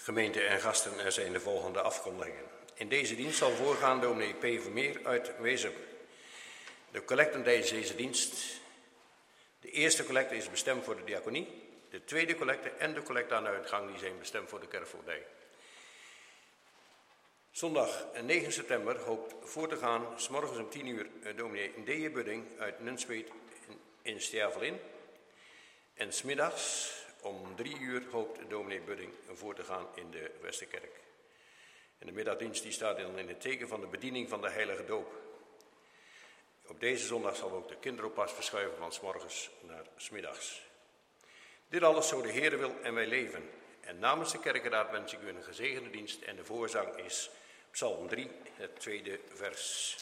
Gemeente en gasten, er zijn de volgende afkondigingen. In deze dienst zal voorgaan dominee P. Vermeer uit Wezep. De collecten tijdens deze dienst. De eerste collecte is bestemd voor de diaconie. De tweede collecte en de collecte aan de uitgang die zijn bestemd voor de kerkvoogdij. Zondag 9 september hoopt voor te gaan, 's morgens om 10 uur, dominee D.J. Budding uit Nunspeet in Stervelin. En 's middags om 3 uur hoopt dominee Budding voor te gaan in de Westerkerk. En de middagdienst die staat dan in het teken van de bediening van de heilige doop. Op deze zondag zal ook de kinderoppas verschuiven van 's morgens naar 's middags. Dit alles zo de Heere wil en wij leven. En namens de kerkenraad wens ik u een gezegende dienst en de voorzang is Psalm 3, het tweede vers.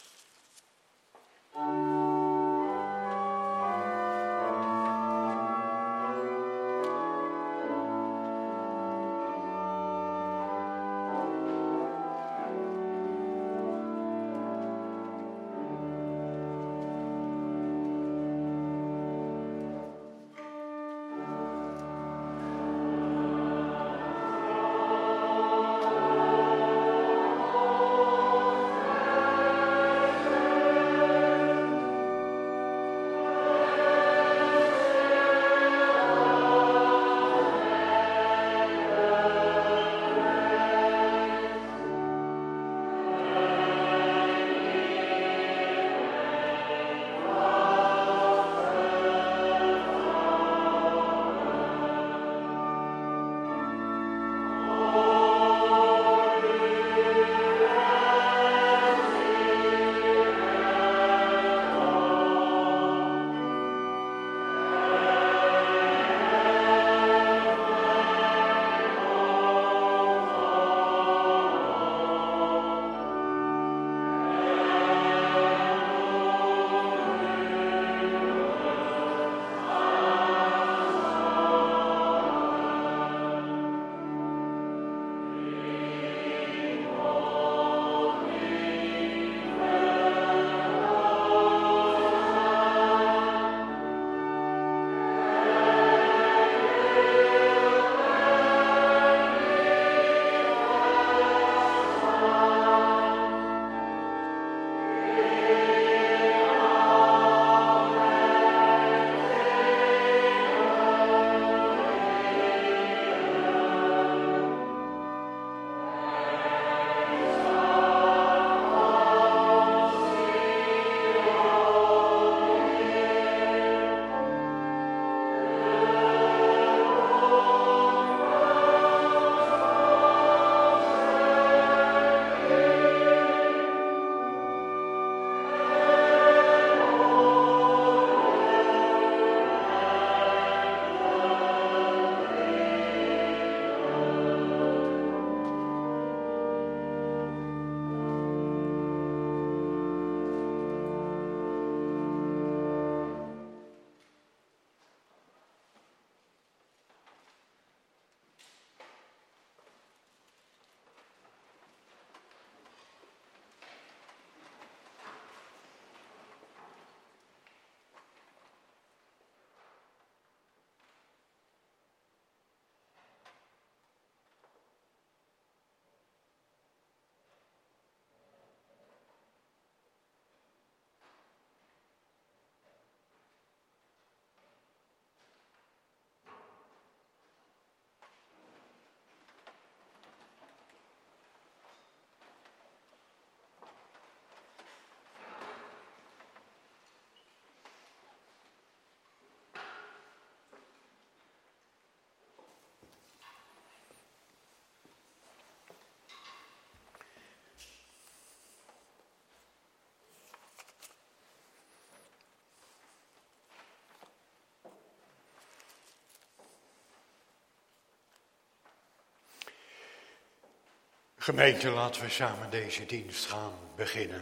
Gemeente, laten we samen deze dienst gaan beginnen.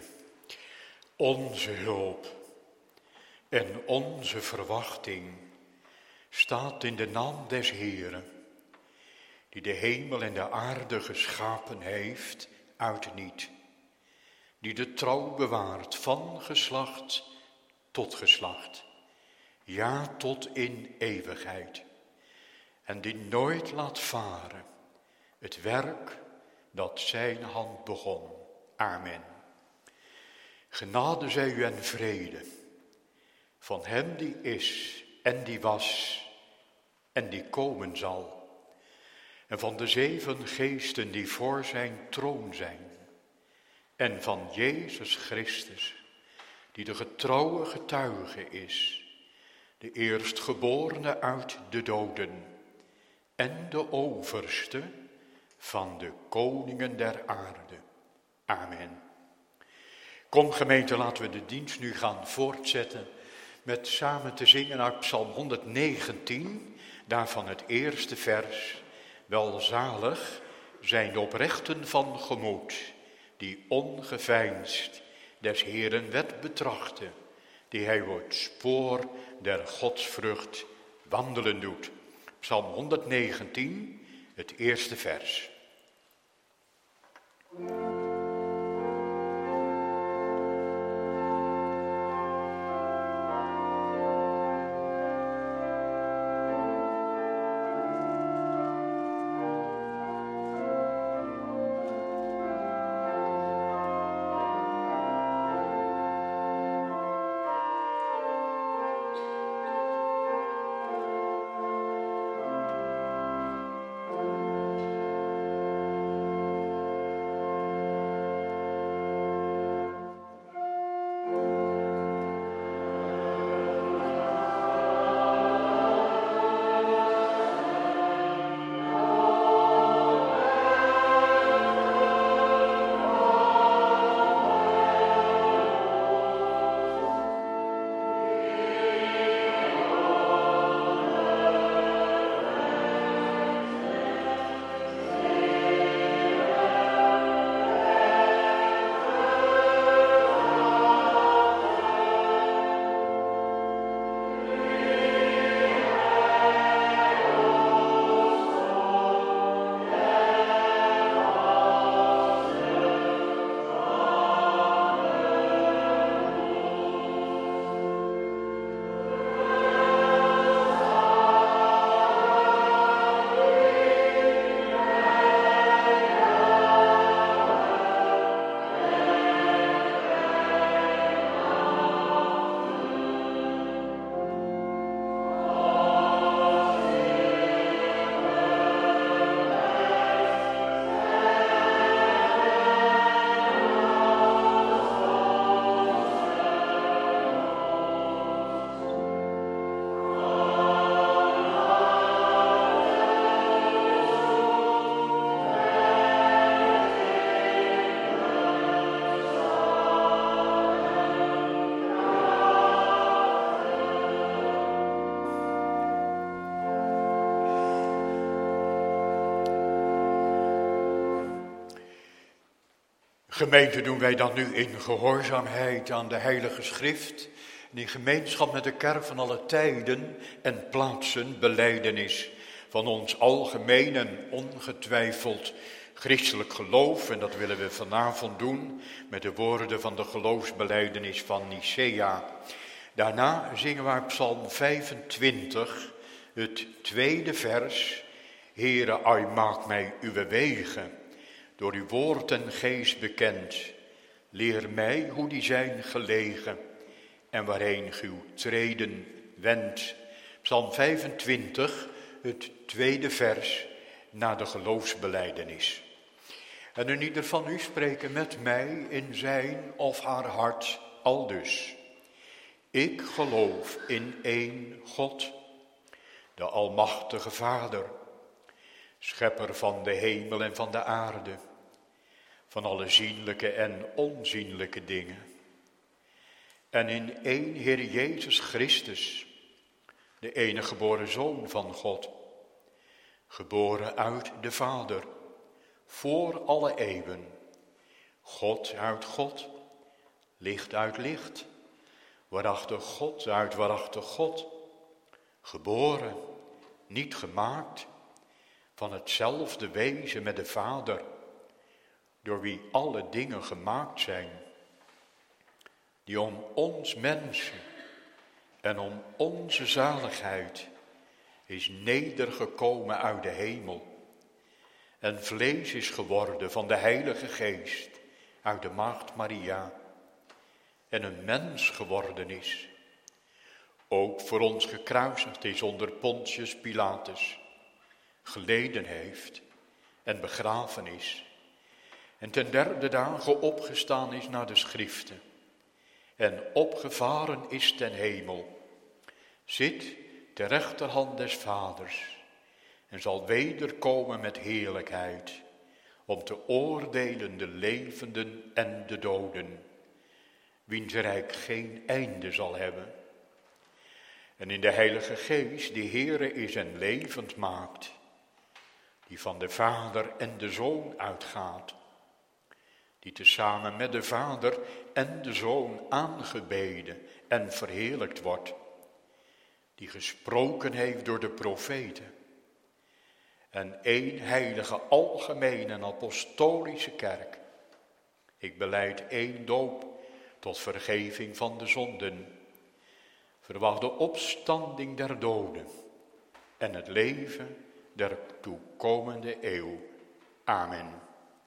Onze hulp en onze verwachting staat in de naam des Heeren, die de hemel en de aarde geschapen heeft uit niet, die de trouw bewaart van geslacht tot geslacht, ja tot in eeuwigheid, en die nooit laat varen het werk dat zijn hand begon. Amen. Genade zij u en vrede van hem die is en die was en die komen zal, en van de 7 geesten die voor zijn troon zijn, en van Jezus Christus, die de getrouwe getuige is, de eerstgeborene uit de doden en de overste van de koningen der aarde. Amen. Kom gemeente, laten we de dienst nu gaan voortzetten met samen te zingen uit Psalm 119, daarvan het eerste vers. Welzalig zijn de oprechten van gemoed, die ongeveinsd des Heeren wet betrachten, die hij op het spoor der godsvrucht wandelen doet. Psalm 119, het eerste vers. Gemeente, doen wij dan nu in gehoorzaamheid aan de Heilige Schrift, in gemeenschap met de kerk van alle tijden en plaatsen, belijdenis van ons algemeen en ongetwijfeld christelijk geloof. En dat willen we vanavond doen met de woorden van de geloofsbelijdenis van Nicea. Daarna zingen we Psalm 25, het tweede vers. Heere, ai maak mij uw wegen, door uw woord en geest bekend. Leer mij hoe die zijn gelegen en waarheen uw treden wendt. Psalm 25, het tweede vers na de geloofsbelijdenis. En een ieder van u spreken met mij in zijn of haar hart aldus. Ik geloof in één God, de almachtige Vader, schepper van de hemel en van de aarde, van alle zienlijke en onzienlijke dingen. En in één Heer Jezus Christus, de enige geboren Zoon van God, geboren uit de Vader, voor alle eeuwen, God uit God, licht uit licht, waarachtig God uit waarachtig God, geboren, niet gemaakt, van hetzelfde wezen met de Vader, door wie alle dingen gemaakt zijn, die om ons mensen en om onze zaligheid is nedergekomen uit de hemel en vlees is geworden van de Heilige Geest uit de Maagd Maria en een mens geworden is, ook voor ons gekruisigd is onder Pontius Pilatus, geleden heeft en begraven is, en ten derde dagen opgestaan is naar de schriften, en opgevaren is ten hemel, zit ter rechterhand des Vaders, en zal wederkomen met heerlijkheid, om te oordelen de levenden en de doden, wiens rijk geen einde zal hebben. En in de Heilige Geest, die Heere is en levend maakt, die van de Vader en de Zoon uitgaat, die tezamen met de Vader en de Zoon aangebeden en verheerlijkt wordt, die gesproken heeft door de profeten, en één heilige, algemene en apostolische kerk. Ik belijd één doop tot vergeving van de zonden, verwacht de opstanding der doden en het leven der toekomende eeuw. Amen.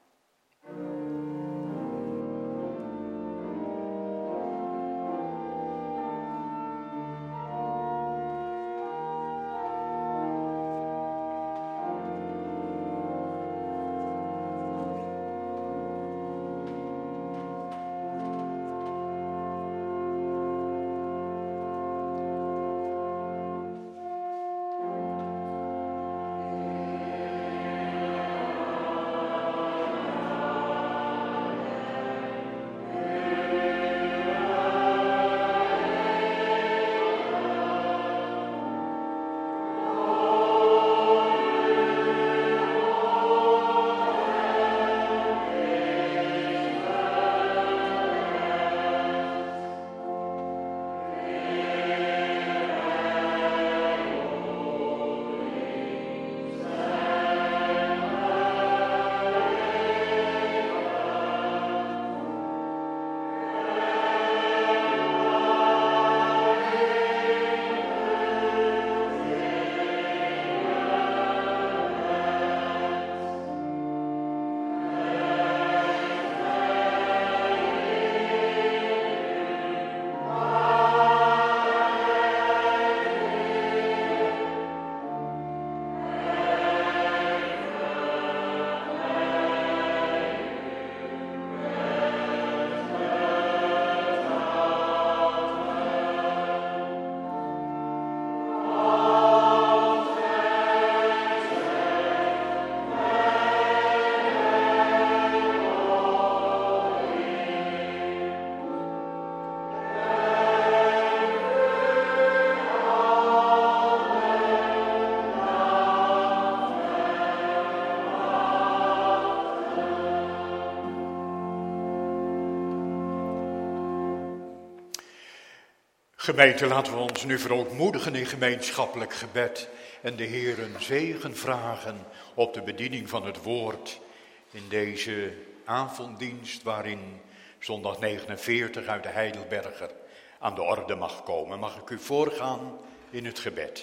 Gemeente, laten we ons nu verootmoedigen in gemeenschappelijk gebed en de Heer een zegen vragen op de bediening van het woord in deze avonddienst waarin zondag 49 uit de Heidelberger aan de orde mag komen. Mag ik u voorgaan in het gebed.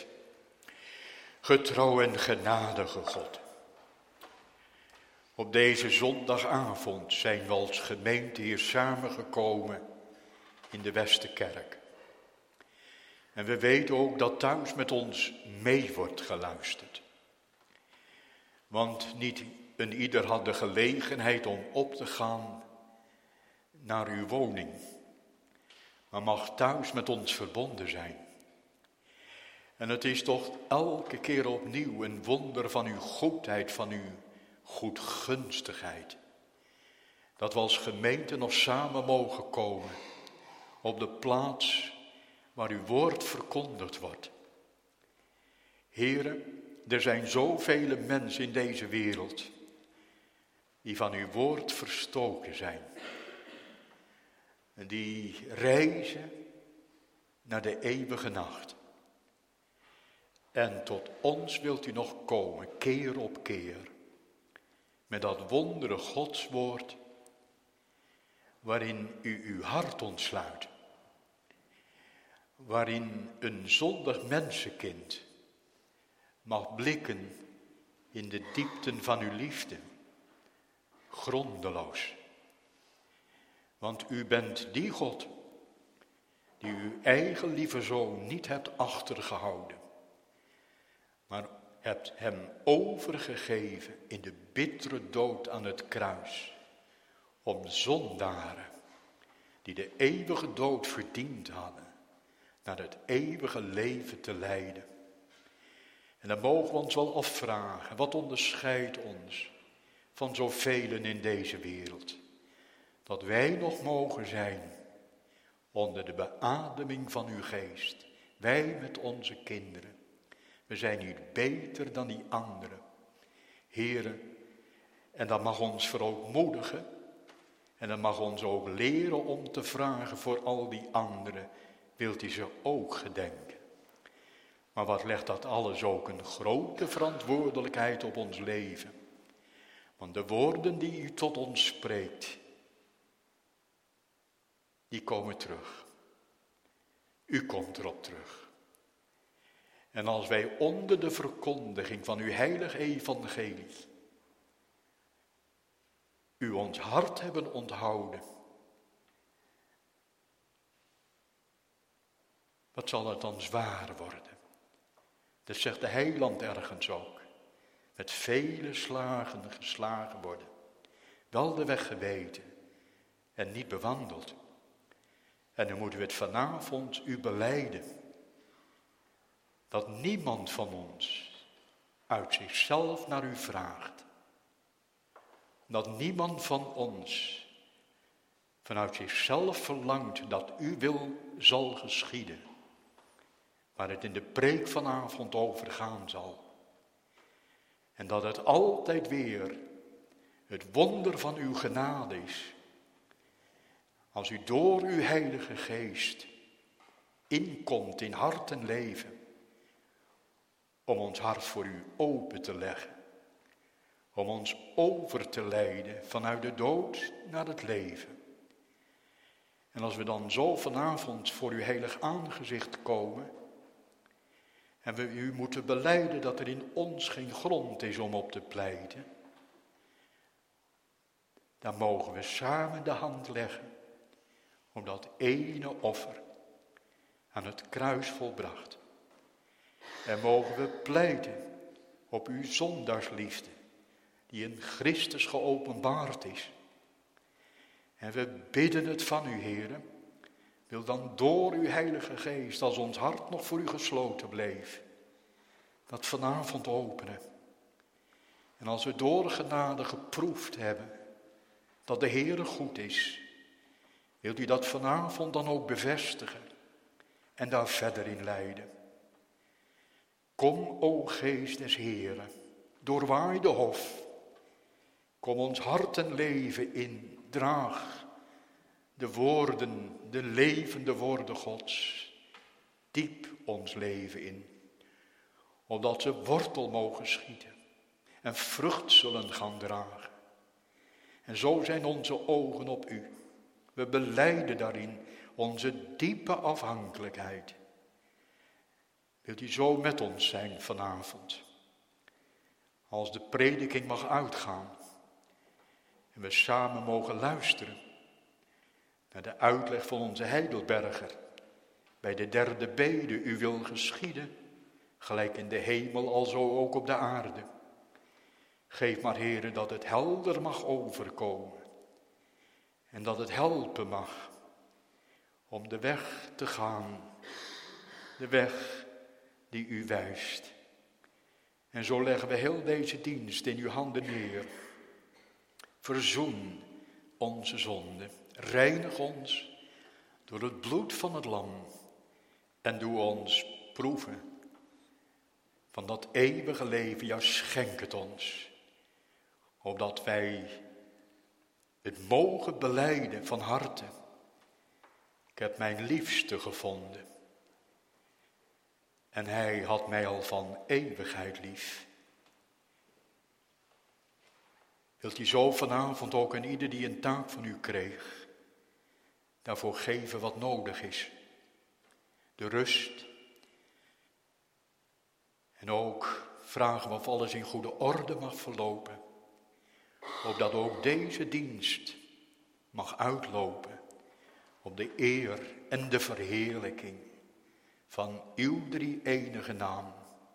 Getrouw en genadige God, op deze zondagavond zijn we als gemeente hier samengekomen in de Westerkerk. En we weten ook dat thuis met ons mee wordt geluisterd. Want niet een ieder had de gelegenheid om op te gaan naar uw woning, maar mag thuis met ons verbonden zijn. En het is toch elke keer opnieuw een wonder van uw goedheid, van uw goedgunstigheid, dat we als gemeente nog samen mogen komen op de plaats waar uw woord verkondigd wordt. Heere, er zijn zoveel mensen in deze wereld die van uw woord verstoken zijn. En die reizen naar de eeuwige nacht. En tot ons wilt u nog komen, keer op keer, met dat wondere Godswoord, waarin u uw hart ontsluit. Waarin een zondig mensenkind mag blikken in de diepten van uw liefde. Grondeloos. Want u bent die God die uw eigen lieve zoon niet hebt achtergehouden, maar hebt hem overgegeven in de bittere dood aan het kruis, om zondaren die de eeuwige dood verdiend hadden, naar het eeuwige leven te leiden. En dan mogen we ons wel afvragen, wat onderscheidt ons van zoveel in deze wereld? Dat wij nog mogen zijn onder de beademing van uw geest. Wij met onze kinderen. We zijn niet beter dan die anderen. Here, en dat mag ons verootmoedigen. En dat mag ons ook leren om te vragen voor al die anderen. Wilt u ze ook gedenken? Maar wat legt dat alles ook een grote verantwoordelijkheid op ons leven. Want de woorden die u tot ons spreekt, die komen terug. U komt erop terug. En als wij onder de verkondiging van uw heilige evangelie u ons hart hebben onthouden, wat zal het dan zwaar worden? Dat zegt de heiland ergens ook. Met vele slagen geslagen worden. Wel de weg geweten en niet bewandeld. En dan moeten we het vanavond u belijden. Dat niemand van ons uit zichzelf naar u vraagt. Dat niemand van ons vanuit zichzelf verlangt dat uw wil zal geschieden. Waar het in de preek vanavond over gaan zal. En dat het altijd weer het wonder van uw genade is. Als u door uw heilige geest inkomt in hart en leven. Om ons hart voor u open te leggen. Om ons over te leiden vanuit de dood naar het leven. En als we dan zo vanavond voor uw heilig aangezicht komen. En we u moeten belijden dat er in ons geen grond is om op te pleiten. Dan mogen we samen de hand leggen om dat ene offer aan het kruis volbracht. En mogen we pleiten op uw zondaarsliefde die in Christus geopenbaard is. En we bidden het van u, Heere. Wil dan door uw heilige geest, als ons hart nog voor u gesloten bleef, dat vanavond openen. En als we door genade geproefd hebben dat de Heere goed is, wilt u dat vanavond dan ook bevestigen en daar verder in leiden. Kom, o geest des Heeren, doorwaai de hof. Kom ons hart en leven in, draag de woorden, de levende woorden Gods, diep ons leven in. Opdat ze wortel mogen schieten en vrucht zullen gaan dragen. En zo zijn onze ogen op u. We belijden daarin onze diepe afhankelijkheid. Wilt u zo met ons zijn vanavond? Als de prediking mag uitgaan en we samen mogen luisteren naar de uitleg van onze Heidelberger bij de derde bede, u wil geschieden, gelijk in de hemel alzo ook op de aarde. Geef maar, Heere, dat het helder mag overkomen en dat het helpen mag om de weg te gaan, de weg die u wijst. En zo leggen we heel deze dienst in uw handen neer. Verzoen onze zonde, reinig ons door het bloed van het lam en doe ons proeven van dat eeuwige leven. Ja, schenk het ons, opdat wij het mogen belijden van harte. Ik heb mijn liefste gevonden en hij had mij al van eeuwigheid lief. Wilt u zo vanavond ook aan ieder die een taak van u kreeg, daarvoor geven wat nodig is. De rust en ook vragen we of alles in goede orde mag verlopen. Opdat ook deze dienst mag uitlopen op de eer en de verheerlijking van uw drie-enige naam.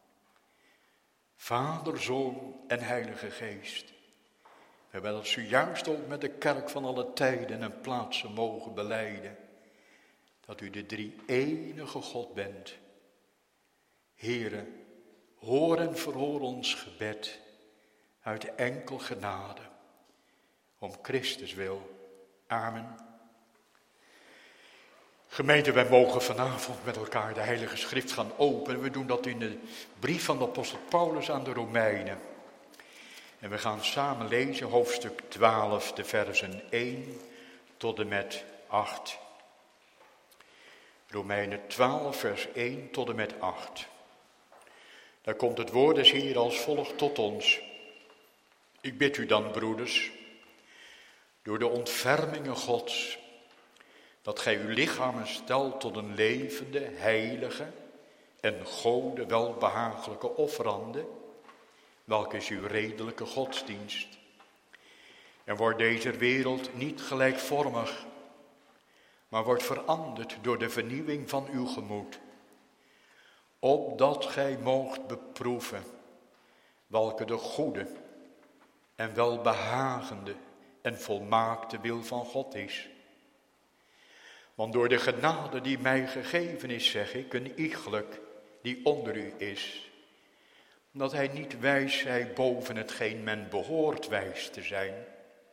Vader, Zoon en Heilige Geest. We hebben dat zojuist ook met de kerk van alle tijden en plaatsen mogen belijden. Dat u de drie-enige God bent. Heere, hoor en verhoor ons gebed uit enkel genade. Om Christus wil. Amen. Gemeente, wij mogen vanavond met elkaar de Heilige Schrift gaan openen. We doen dat in de brief van de apostel Paulus aan de Romeinen. En we gaan samen lezen hoofdstuk 12, de versen 1 tot en met 8. Romeinen 12, vers 1 tot en met 8. Daar komt het woord des Heer als volgt tot ons. Ik bid u dan, broeders, door de ontfermingen Gods, dat gij uw lichamen stelt tot een levende, heilige en Gode welbehagelijke offerande, welke is uw redelijke godsdienst. En wordt deze wereld niet gelijkvormig, maar wordt veranderd door de vernieuwing van uw gemoed, opdat gij moogt beproeven welke de goede en welbehagende en volmaakte wil van God is. Want door de genade die mij gegeven is, zeg ik, een iegelijk die onder u is, dat hij niet wijs zij boven hetgeen men behoort wijs te zijn,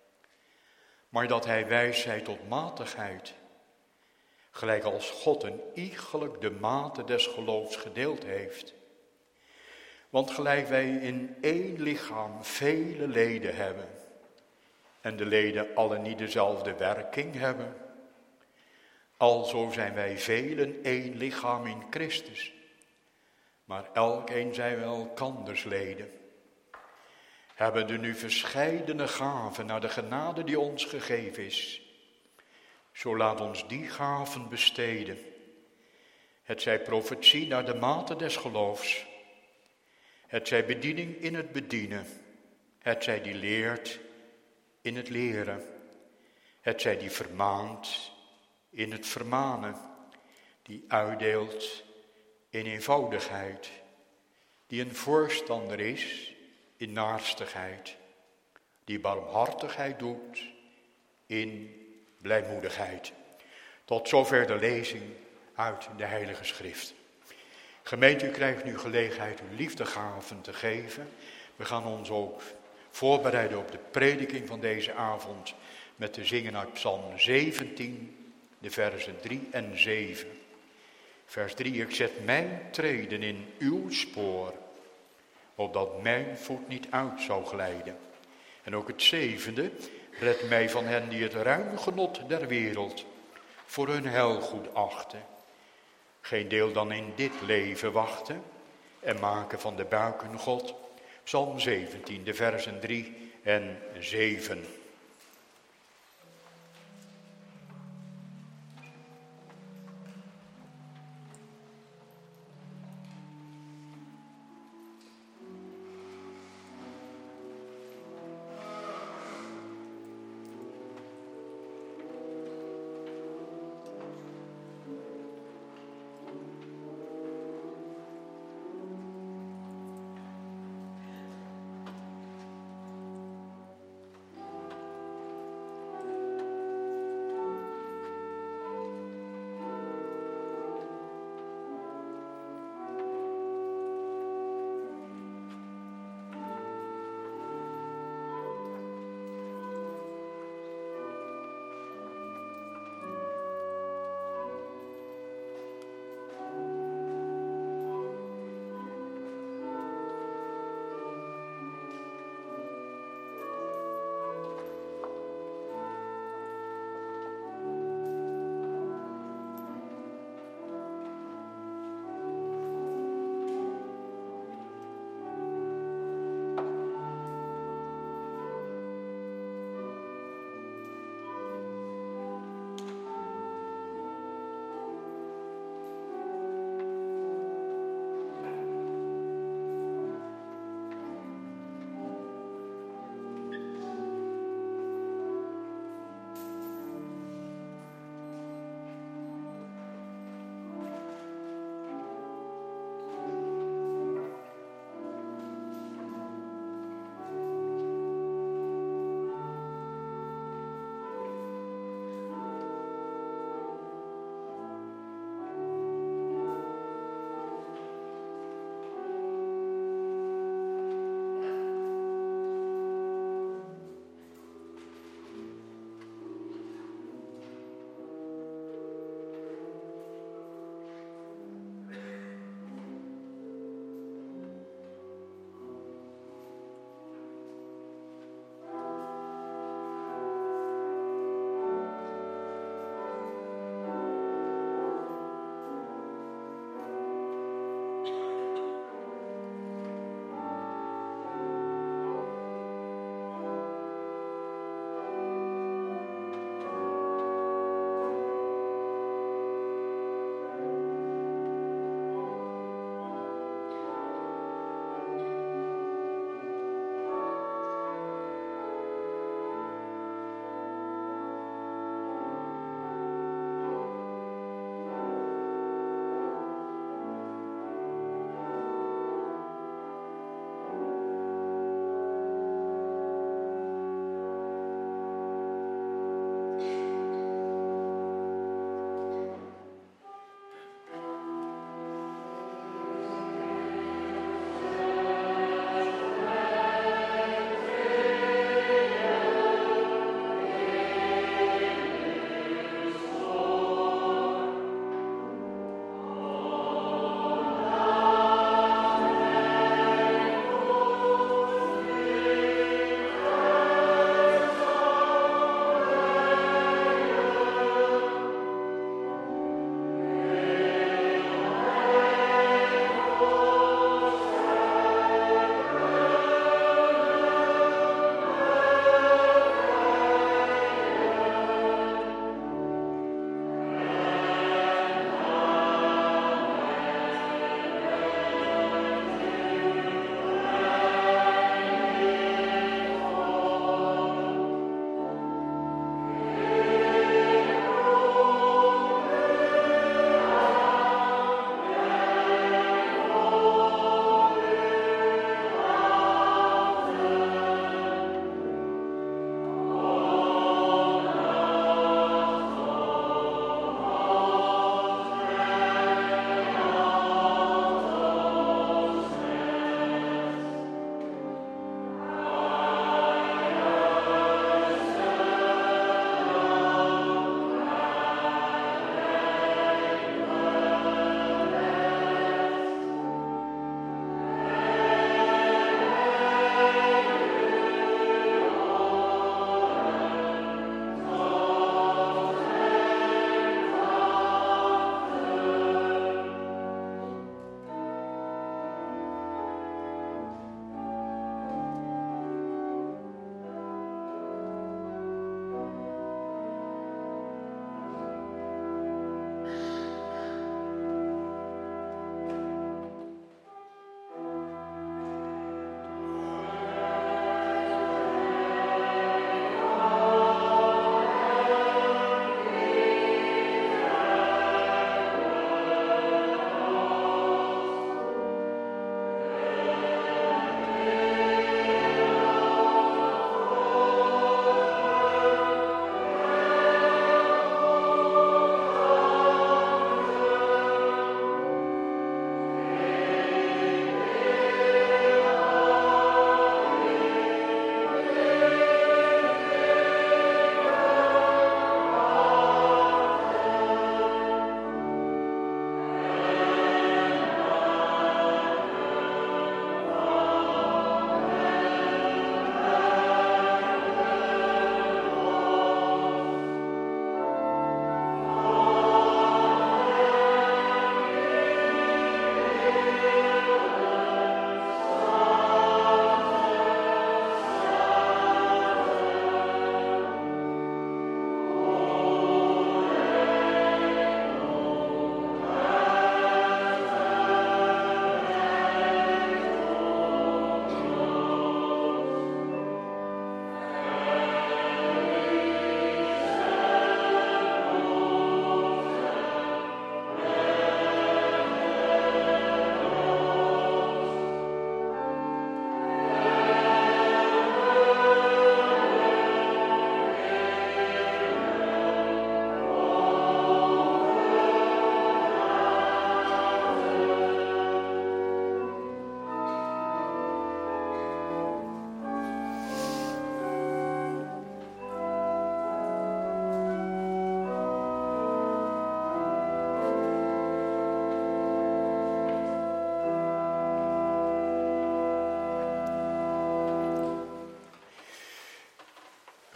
maar dat hij wijs zij tot matigheid, gelijk als God een iegelijk de mate des geloofs gedeeld heeft. Want gelijk wij in één lichaam vele leden hebben, en de leden alle niet dezelfde werking hebben, alzo zijn wij velen één lichaam in Christus, maar elkeen zijn we elkanders leden. Hebbende nu verscheidene gaven naar de genade die ons gegeven is, zo laat ons die gaven besteden. Het zij profetie naar de mate des geloofs, het zij bediening in het bedienen, het zij die leert in het leren, het zij die vermaant in het vermanen, die uitdeelt in eenvoudigheid, die een voorstander is in naarstigheid, die barmhartigheid doet in blijmoedigheid. Tot zover de lezing uit de Heilige Schrift. Gemeente, u krijgt nu gelegenheid uw liefdegaven te geven. We gaan ons ook voorbereiden op de prediking van deze avond met te zingen uit Psalm 17, de versen 3 en 7. Vers 3, ik zet mijn treden in uw spoor, opdat mijn voet niet uit zou glijden. En ook het 7e, red mij van hen die het ruim genot der wereld voor hun heil goed achten. Geen deel dan in dit leven wachten en maken van de buik hun God. Psalm 17, de versen 3 en 7.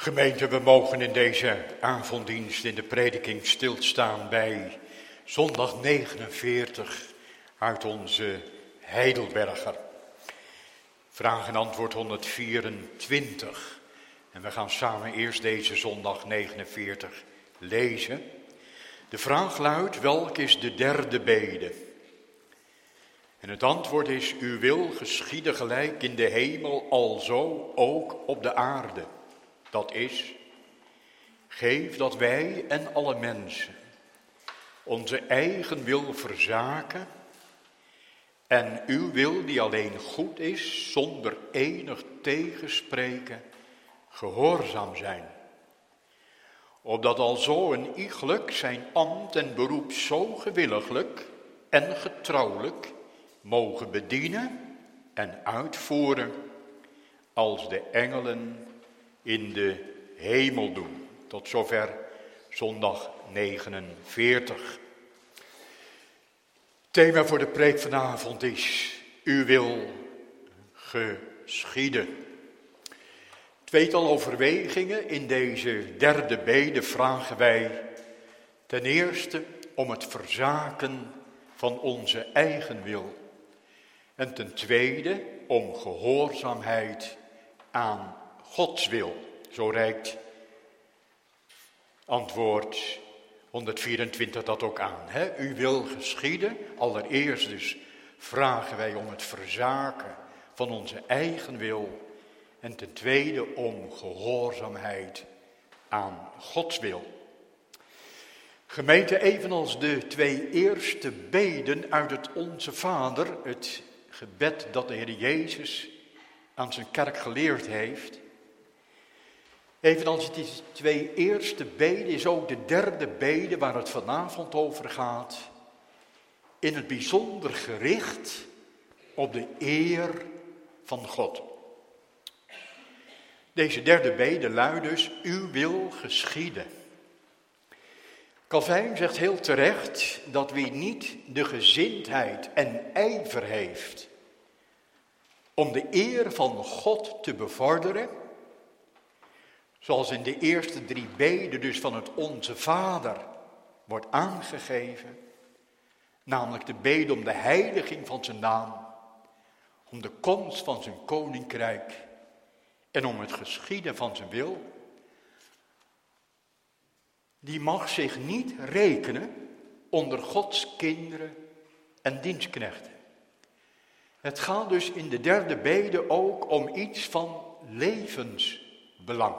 Gemeente, we mogen in deze avonddienst in de prediking stilstaan bij zondag 49 uit onze Heidelberger. Vraag en antwoord 124. En we gaan samen eerst deze zondag 49 lezen. De vraag luidt, welk is de derde bede? En het antwoord is, uw wil geschieden gelijk in de hemel, alzo ook op de aarde. Dat is, geef dat wij en alle mensen onze eigen wil verzaken en uw wil die alleen goed is, zonder enig tegenspreken, gehoorzaam zijn. Opdat alzo een iegelijk zijn ambt en beroep zo gewilliglijk en getrouwelijk mogen bedienen en uitvoeren als de engelen in de hemel doen. Tot zover zondag 49. Thema voor de preek vanavond is, uw wil geschieden. Tweetal overwegingen in deze derde bede vragen wij ten eerste om het verzaken van onze eigen wil. En ten tweede om gehoorzaamheid aan Gods wil. Zo reikt antwoord 124 dat ook aan. U wil geschieden. Allereerst dus vragen wij om het verzaken van onze eigen wil. En ten tweede om gehoorzaamheid aan Gods wil. Gemeente, evenals de twee eerste beden uit het Onze Vader, het gebed dat de Heer Jezus aan zijn kerk geleerd heeft. Evenals die twee eerste beden is ook de derde bede waar het vanavond over gaat, in het bijzonder gericht op de eer van God. Deze derde bede luidt dus, uw wil geschieden. Calvijn zegt heel terecht dat wie niet de gezindheid en ijver heeft om de eer van God te bevorderen, zoals in de eerste drie beden dus van het Onze Vader wordt aangegeven, namelijk de bede om de heiliging van zijn naam, om de komst van zijn koninkrijk en om het geschieden van zijn wil, die mag zich niet rekenen onder Gods kinderen en dienstknechten. Het gaat dus in de derde bede ook om iets van levensbelang.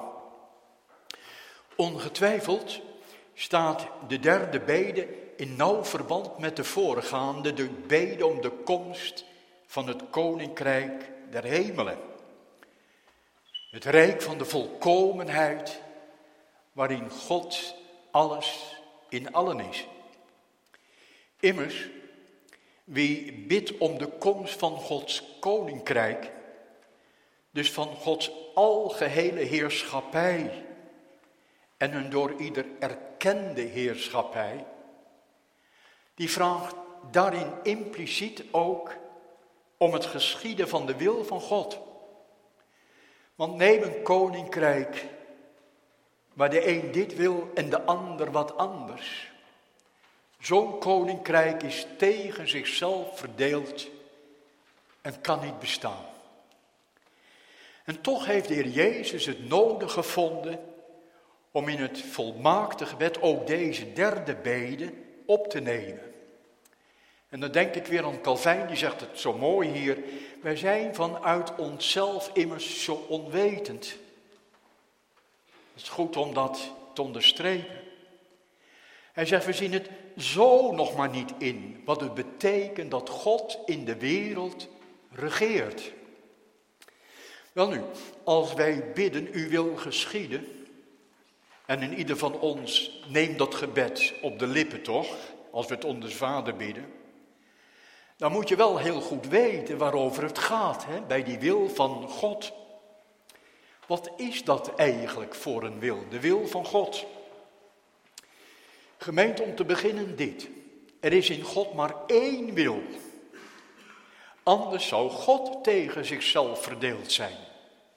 Ongetwijfeld staat de derde bede in nauw verband met de voorgaande, de bede om de komst van het koninkrijk der hemelen. Het rijk van de volkomenheid, waarin God alles in allen is. Immers, wie bidt om de komst van Gods koninkrijk, dus van Gods algehele heerschappij en een door ieder erkende heerschappij, die vraagt daarin impliciet ook om het geschieden van de wil van God. Want neem een koninkrijk waar de een dit wil en de ander wat anders. Zo'n koninkrijk is tegen zichzelf verdeeld en kan niet bestaan. En toch heeft de Heer Jezus het nodig gevonden om in het volmaakte gebed ook deze derde bede op te nemen. En dan denk ik weer aan Calvijn, die zegt het zo mooi hier. Wij zijn vanuit onszelf immers zo onwetend. Het is goed om dat te onderstrepen. Hij zegt, we zien het zo nog maar niet in, wat het betekent dat God in de wereld regeert. Welnu, als wij bidden, uw wil geschieden, en in ieder van ons neemt dat gebed op de lippen toch, als we het Onze Vader bidden, dan moet je wel heel goed weten waarover het gaat, bij die wil van God. Wat is dat eigenlijk voor een wil, de wil van God? Gemeente, om te beginnen dit. Er is in God maar één wil. Anders zou God tegen zichzelf verdeeld zijn.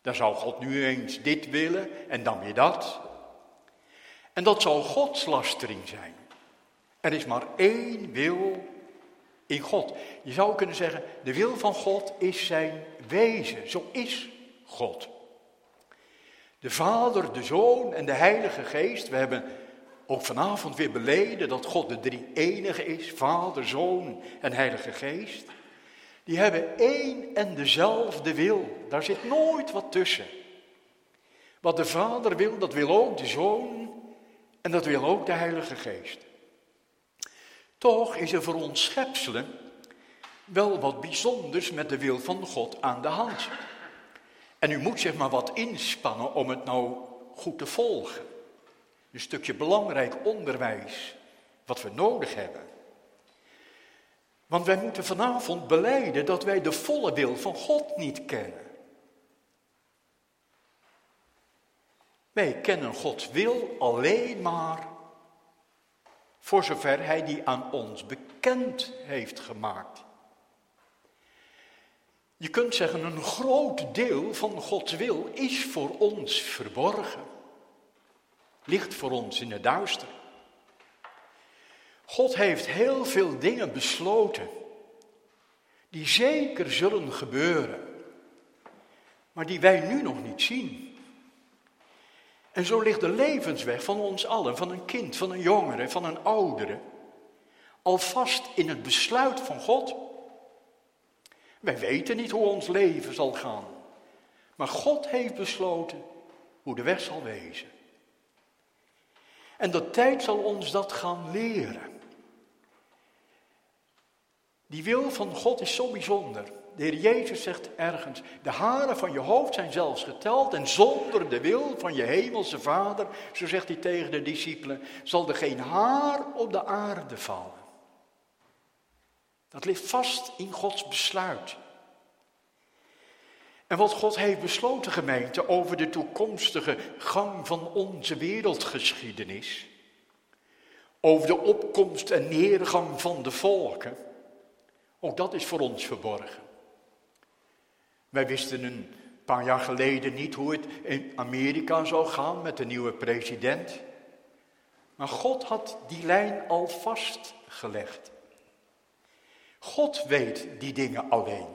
Dan zou God nu eens dit willen en dan weer dat. En dat zou godslastering zijn. Er is maar één wil in God. Je zou kunnen zeggen, de wil van God is zijn wezen. Zo is God. De Vader, de Zoon en de Heilige Geest. We hebben ook vanavond weer beleden dat God de drie-enige is. Vader, Zoon en Heilige Geest. Die hebben één en dezelfde wil. Daar zit nooit wat tussen. Wat de Vader wil, dat wil ook de Zoon en dat wil ook de Heilige Geest. Toch is er voor ons schepselen wel wat bijzonders met de wil van God aan de hand. En u moet zeg maar wat inspannen om het nou goed te volgen. Een stukje belangrijk onderwijs wat we nodig hebben. Want wij moeten vanavond belijden dat wij de volle wil van God niet kennen. Wij kennen Gods wil alleen maar voor zover Hij die aan ons bekend heeft gemaakt. Je kunt zeggen, een groot deel van Gods wil is voor ons verborgen. Ligt voor ons in het duister. God heeft heel veel dingen besloten, die zeker zullen gebeuren, maar die wij nu nog niet zien. En zo ligt de levensweg van ons allen, van een kind, van een jongere, van een oudere, al vast in het besluit van God. Wij weten niet hoe ons leven zal gaan, maar God heeft besloten hoe de weg zal wezen. En de tijd zal ons dat gaan leren. Die wil van God is zo bijzonder. De Heer Jezus zegt ergens, de haren van je hoofd zijn zelfs geteld en zonder de wil van je hemelse Vader, zo zegt hij tegen de discipelen, zal er geen haar op de aarde vallen. Dat ligt vast in Gods besluit. En wat God heeft besloten, gemeente, over de toekomstige gang van onze wereldgeschiedenis, over de opkomst en neergang van de volken, ook dat is voor ons verborgen. Wij wisten een paar jaar geleden niet hoe het in Amerika zou gaan met de nieuwe president. Maar God had die lijn al vastgelegd. God weet die dingen alleen.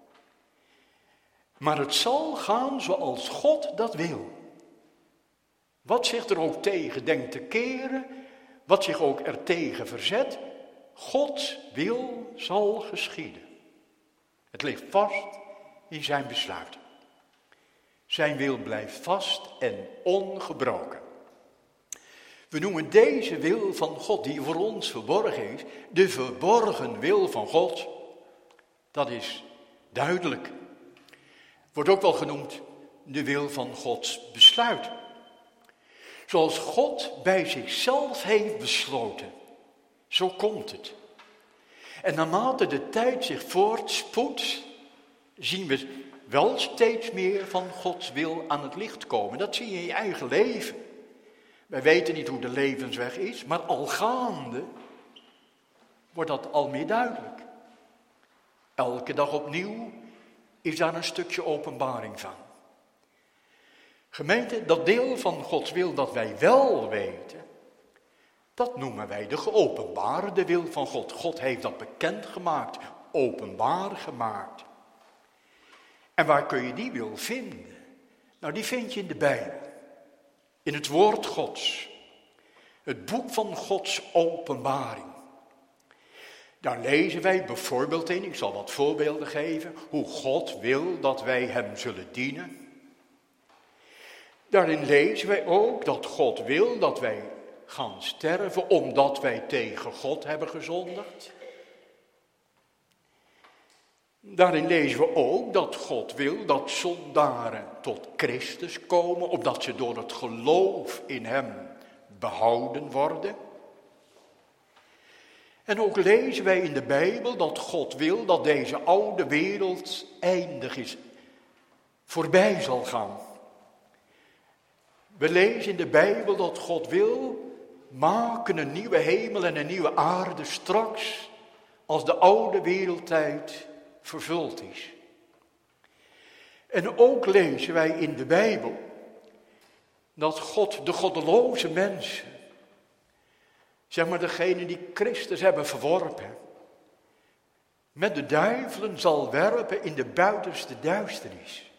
Maar het zal gaan zoals God dat wil. Wat zich er ook tegen denkt te keren, wat zich ook er tegen verzet, Gods wil zal geschieden. Het ligt vast in zijn besluit. Zijn wil blijft vast en ongebroken. We noemen deze wil van God, die voor ons verborgen is, de verborgen wil van God. Dat is duidelijk. Wordt ook wel genoemd de wil van Gods besluit. Zoals God bij zichzelf heeft besloten. Zo komt het. En naarmate de tijd zich voortspoedt, zien we wel steeds meer van Gods wil aan het licht komen. Dat zie je in je eigen leven. Wij weten niet hoe de levensweg is, maar al gaande wordt dat al meer duidelijk. Elke dag opnieuw is daar een stukje openbaring van. Gemeente, dat deel van Gods wil dat wij wel weten, dat noemen wij de geopenbaarde wil van God. God heeft dat bekendgemaakt, openbaar gemaakt. En waar kun je die wil vinden? Nou, die vind je in de Bijbel. In het woord Gods. Het boek van Gods openbaring. Daar lezen wij bijvoorbeeld in, ik zal wat voorbeelden geven, hoe God wil dat wij hem zullen dienen. Daarin lezen wij ook dat God wil dat wij gaan sterven omdat wij tegen God hebben gezondigd. Daarin lezen we ook dat God wil dat zondaren tot Christus komen, opdat ze door het geloof in hem behouden worden. En ook lezen wij in de Bijbel dat God wil dat deze oude wereld eindig is, voorbij zal gaan. We lezen in de Bijbel dat God wil maken een nieuwe hemel en een nieuwe aarde straks, als de oude wereldtijd vervuld is. En ook lezen wij in de Bijbel dat God de goddeloze mensen, zeg maar degene die Christus hebben verworpen, met de duivelen zal werpen in de buitenste duisternis.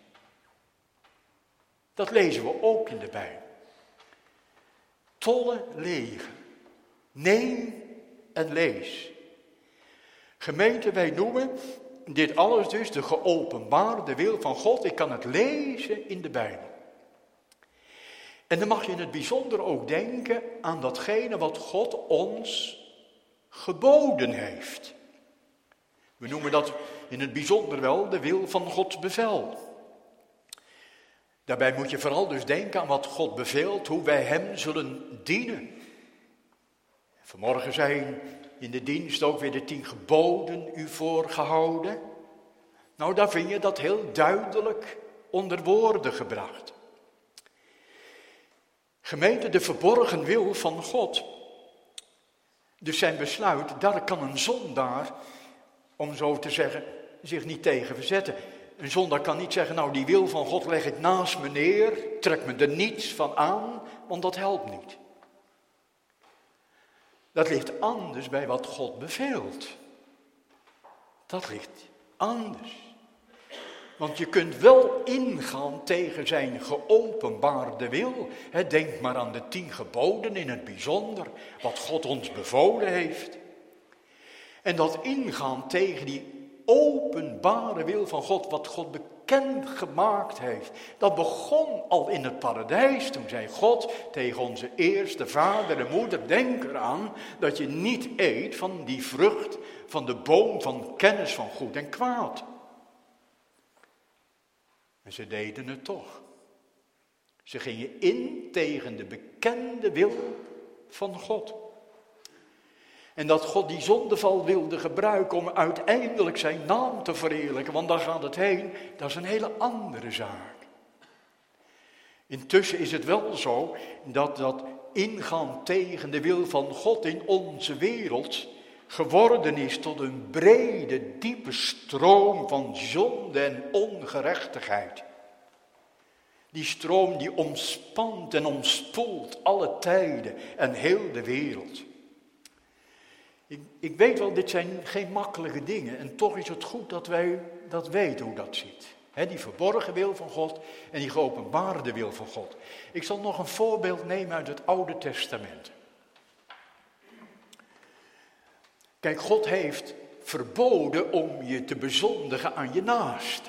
Dat lezen we ook in de Bijbel. Tolle leger. Neem en lees. Gemeente, wij noemen dit alles dus de geopenbaarde wil van God. Ik kan het lezen in de Bijbel. En dan mag je in het bijzonder ook denken aan datgene wat God ons geboden heeft. We noemen dat in het bijzonder wel de wil van Gods bevel. Daarbij moet je vooral dus denken aan wat God beveelt, hoe wij hem zullen dienen. Vanmorgen zijn in de dienst ook weer de 10 geboden u voorgehouden. Nou, daar vind je dat heel duidelijk onder woorden gebracht. Gemeente, de verborgen wil van God. Dus zijn besluit, daar kan een zondaar, om zo te zeggen, zich niet tegen verzetten. Een zondaar kan niet zeggen, nou die wil van God leg ik naast me neer, trek me er niets van aan, want dat helpt niet. Dat ligt anders bij wat God beveelt. Dat ligt anders. Want je kunt wel ingaan tegen zijn geopenbaarde wil. Denk maar aan de 10 geboden in het bijzonder, wat God ons bevolen heeft. En dat ingaan tegen die openbare wil van God, wat God bekend gemaakt heeft. Dat begon al in het paradijs, toen zei God tegen onze eerste vader en moeder, denk eraan dat je niet eet van die vrucht van de boom van kennis van goed en kwaad. En ze deden het toch. Ze gingen in tegen de bekende wil van God. En dat God die zondeval wilde gebruiken om uiteindelijk zijn naam te verheerlijken, want daar gaat het heen, dat is een hele andere zaak. Intussen is het wel zo dat ingaan tegen de wil van God in onze wereld geworden is tot een brede, diepe stroom van zonde en ongerechtigheid. Die stroom die omspant en omspoelt alle tijden en heel de wereld. Ik weet wel, dit zijn geen makkelijke dingen en toch is het goed dat wij dat weten hoe dat zit. Die verborgen wil van God en die geopenbaarde wil van God. Ik zal nog een voorbeeld nemen uit het Oude Testament. Kijk, God heeft verboden om je te bezondigen aan je naaste.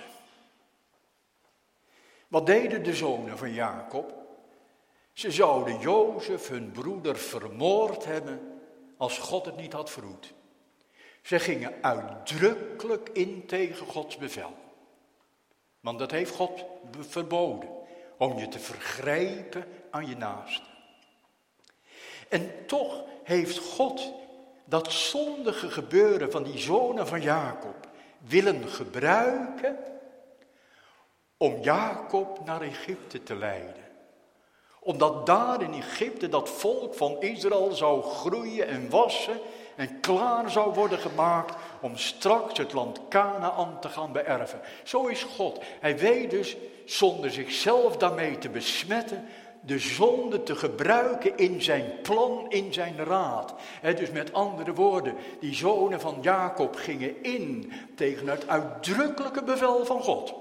Wat deden de zonen van Jacob? Ze zouden Jozef, hun broeder, vermoord hebben als God het niet had verhoed. Ze gingen uitdrukkelijk in tegen Gods bevel. Want dat heeft God verboden, om je te vergrijpen aan je naaste. En toch heeft God dat zondige gebeuren van die zonen van Jacob willen gebruiken om Jacob naar Egypte te leiden. Omdat daar in Egypte dat volk van Israël zou groeien en wassen en klaar zou worden gemaakt om straks het land Kanaan te gaan beërven. Zo is God. Hij weet dus, zonder zichzelf daarmee te besmetten, de zonde te gebruiken in zijn plan, in zijn raad. Dus met andere woorden, die zonen van Jacob gingen in tegen het uitdrukkelijke bevel van God.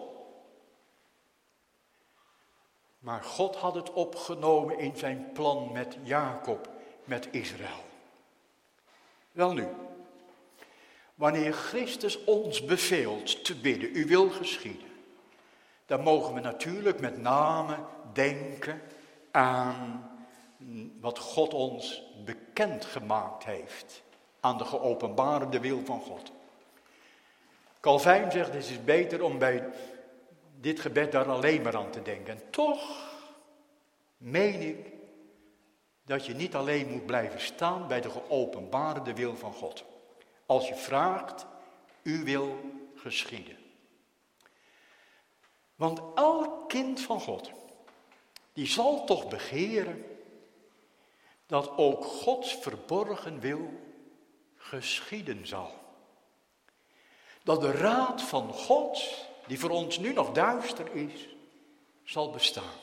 Maar God had het opgenomen in zijn plan met Jacob, met Israël. Welnu, wanneer Christus ons beveelt te bidden, u wil geschieden, dan mogen we natuurlijk met name denken aan wat God ons bekend gemaakt heeft, aan de geopenbaarde wil van God. Calvijn zegt, het is beter om bij dit gebed daar alleen maar aan te denken. En toch meen ik dat je niet alleen moet blijven staan bij de geopenbaarde wil van God. Als je vraagt, u wil geschieden. Want elk kind van God, die zal toch begeren dat ook Gods verborgen wil geschieden zal. Dat de raad van God, die voor ons nu nog duister is, zal bestaan.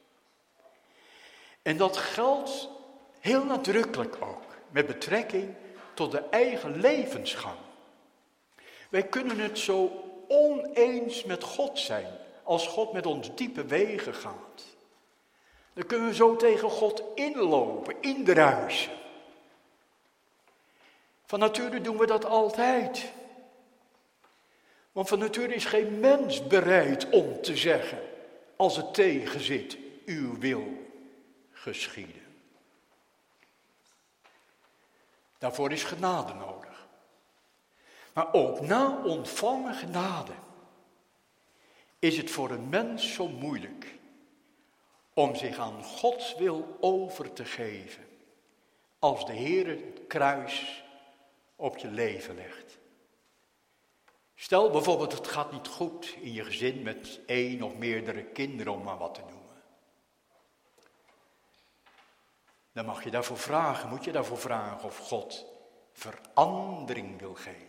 En dat geldt heel nadrukkelijk ook met betrekking tot de eigen levensgang. Wij kunnen het zo oneens met God zijn als God met ons diepe wegen gaat. Dan kunnen we zo tegen God inlopen, indruisen. Van nature doen we dat altijd. Want van nature is geen mens bereid om te zeggen, als het tegenzit, uw wil geschieden. Daarvoor is genade nodig. Maar ook na ontvangen genade is het voor een mens zo moeilijk om zich aan Gods wil over te geven als de Heer het kruis op je leven legt. Stel bijvoorbeeld, het gaat niet goed in je gezin met 1 of meerdere kinderen, om maar wat te noemen. Dan mag je daarvoor vragen, moet je daarvoor vragen of God verandering wil geven.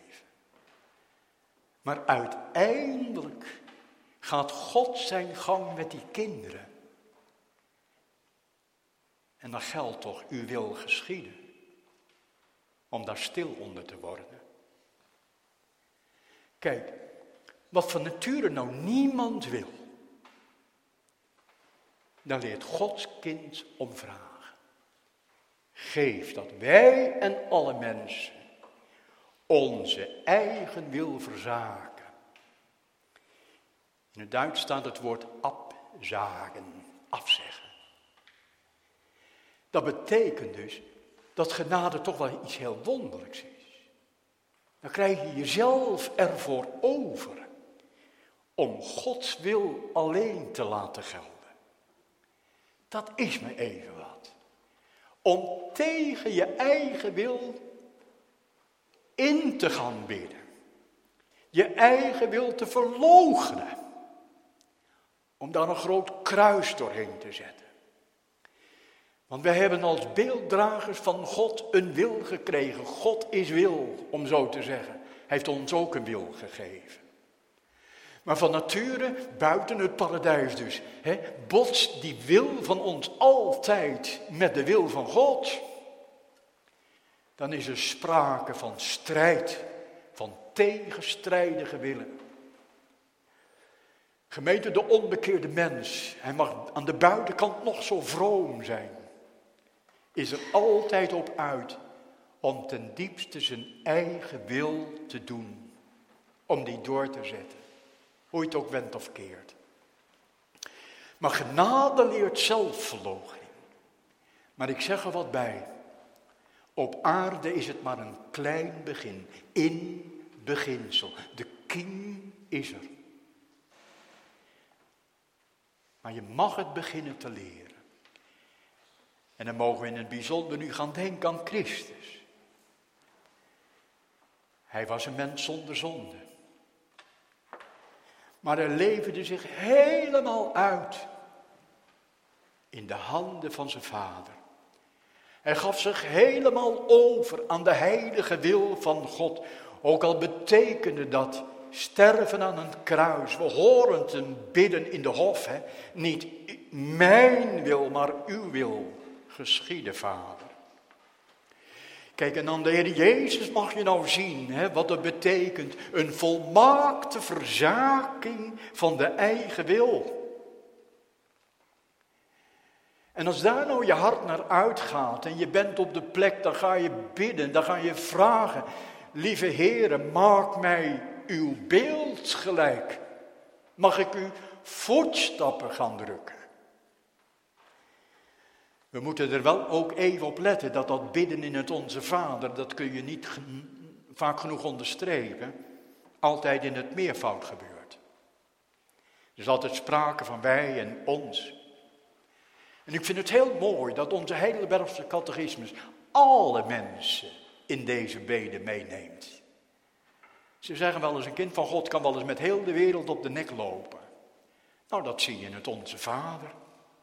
Maar uiteindelijk gaat God zijn gang met die kinderen. En dan geldt toch, uw wil geschieden. Om daar stil onder te worden. Kijk, wat van nature nou niemand wil, daar leert Gods kind om vragen. Geef dat wij en alle mensen onze eigen wil verzaken. In het Duits staat het woord abzagen, afzeggen. Dat betekent dus dat genade toch wel iets heel wonderlijks is. Dan krijg je jezelf ervoor over om Gods wil alleen te laten gelden. Dat is me even wat. Om tegen je eigen wil in te gaan bidden. Je eigen wil te verloochenen. Om daar een groot kruis doorheen te zetten. Want wij hebben als beelddragers van God een wil gekregen. God is wil, om zo te zeggen. Hij heeft ons ook een wil gegeven. Maar van nature, buiten het paradijs dus, botst die wil van ons altijd met de wil van God. Dan is er sprake van strijd, van tegenstrijdige willen. Gemeente, de onbekeerde mens, hij mag aan de buitenkant nog zo vroom zijn, is er altijd op uit om ten diepste zijn eigen wil te doen, om die door te zetten. Hoe je het ook wendt of keert. Maar genade leert zelfverloochening. Maar ik zeg er wat bij. Op aarde is het maar een klein begin. In beginsel. De kiem is er. Maar je mag het beginnen te leren. En dan mogen we in het bijzonder nu gaan denken aan Christus. Hij was een mens zonder zonde. Maar hij leverde zich helemaal uit in de handen van zijn Vader. Hij gaf zich helemaal over aan de heilige wil van God. Ook al betekende dat sterven aan een kruis. We horen ten bidden in de hof. Niet mijn wil, maar uw wil geschieden, Vader. Kijk, en aan de Heer Jezus mag je nou zien wat het betekent. Een volmaakte verzaking van de eigen wil. En als daar nou je hart naar uitgaat en je bent op de plek, dan ga je bidden, dan ga je vragen. Lieve Heere, maak mij uw beeld gelijk. Mag ik uw voetstappen gaan drukken? We moeten er wel ook even op letten dat dat bidden in het Onze Vader, dat kun je niet vaak genoeg onderstrepen, altijd in het meervoud gebeurt. Er is altijd sprake van wij en ons. En ik vind het heel mooi dat onze Heidelbergse catechismus alle mensen in deze bede meeneemt. Ze zeggen wel eens, een kind van God kan wel eens met heel de wereld op de nek lopen. Nou, dat zie je in het Onze Vader.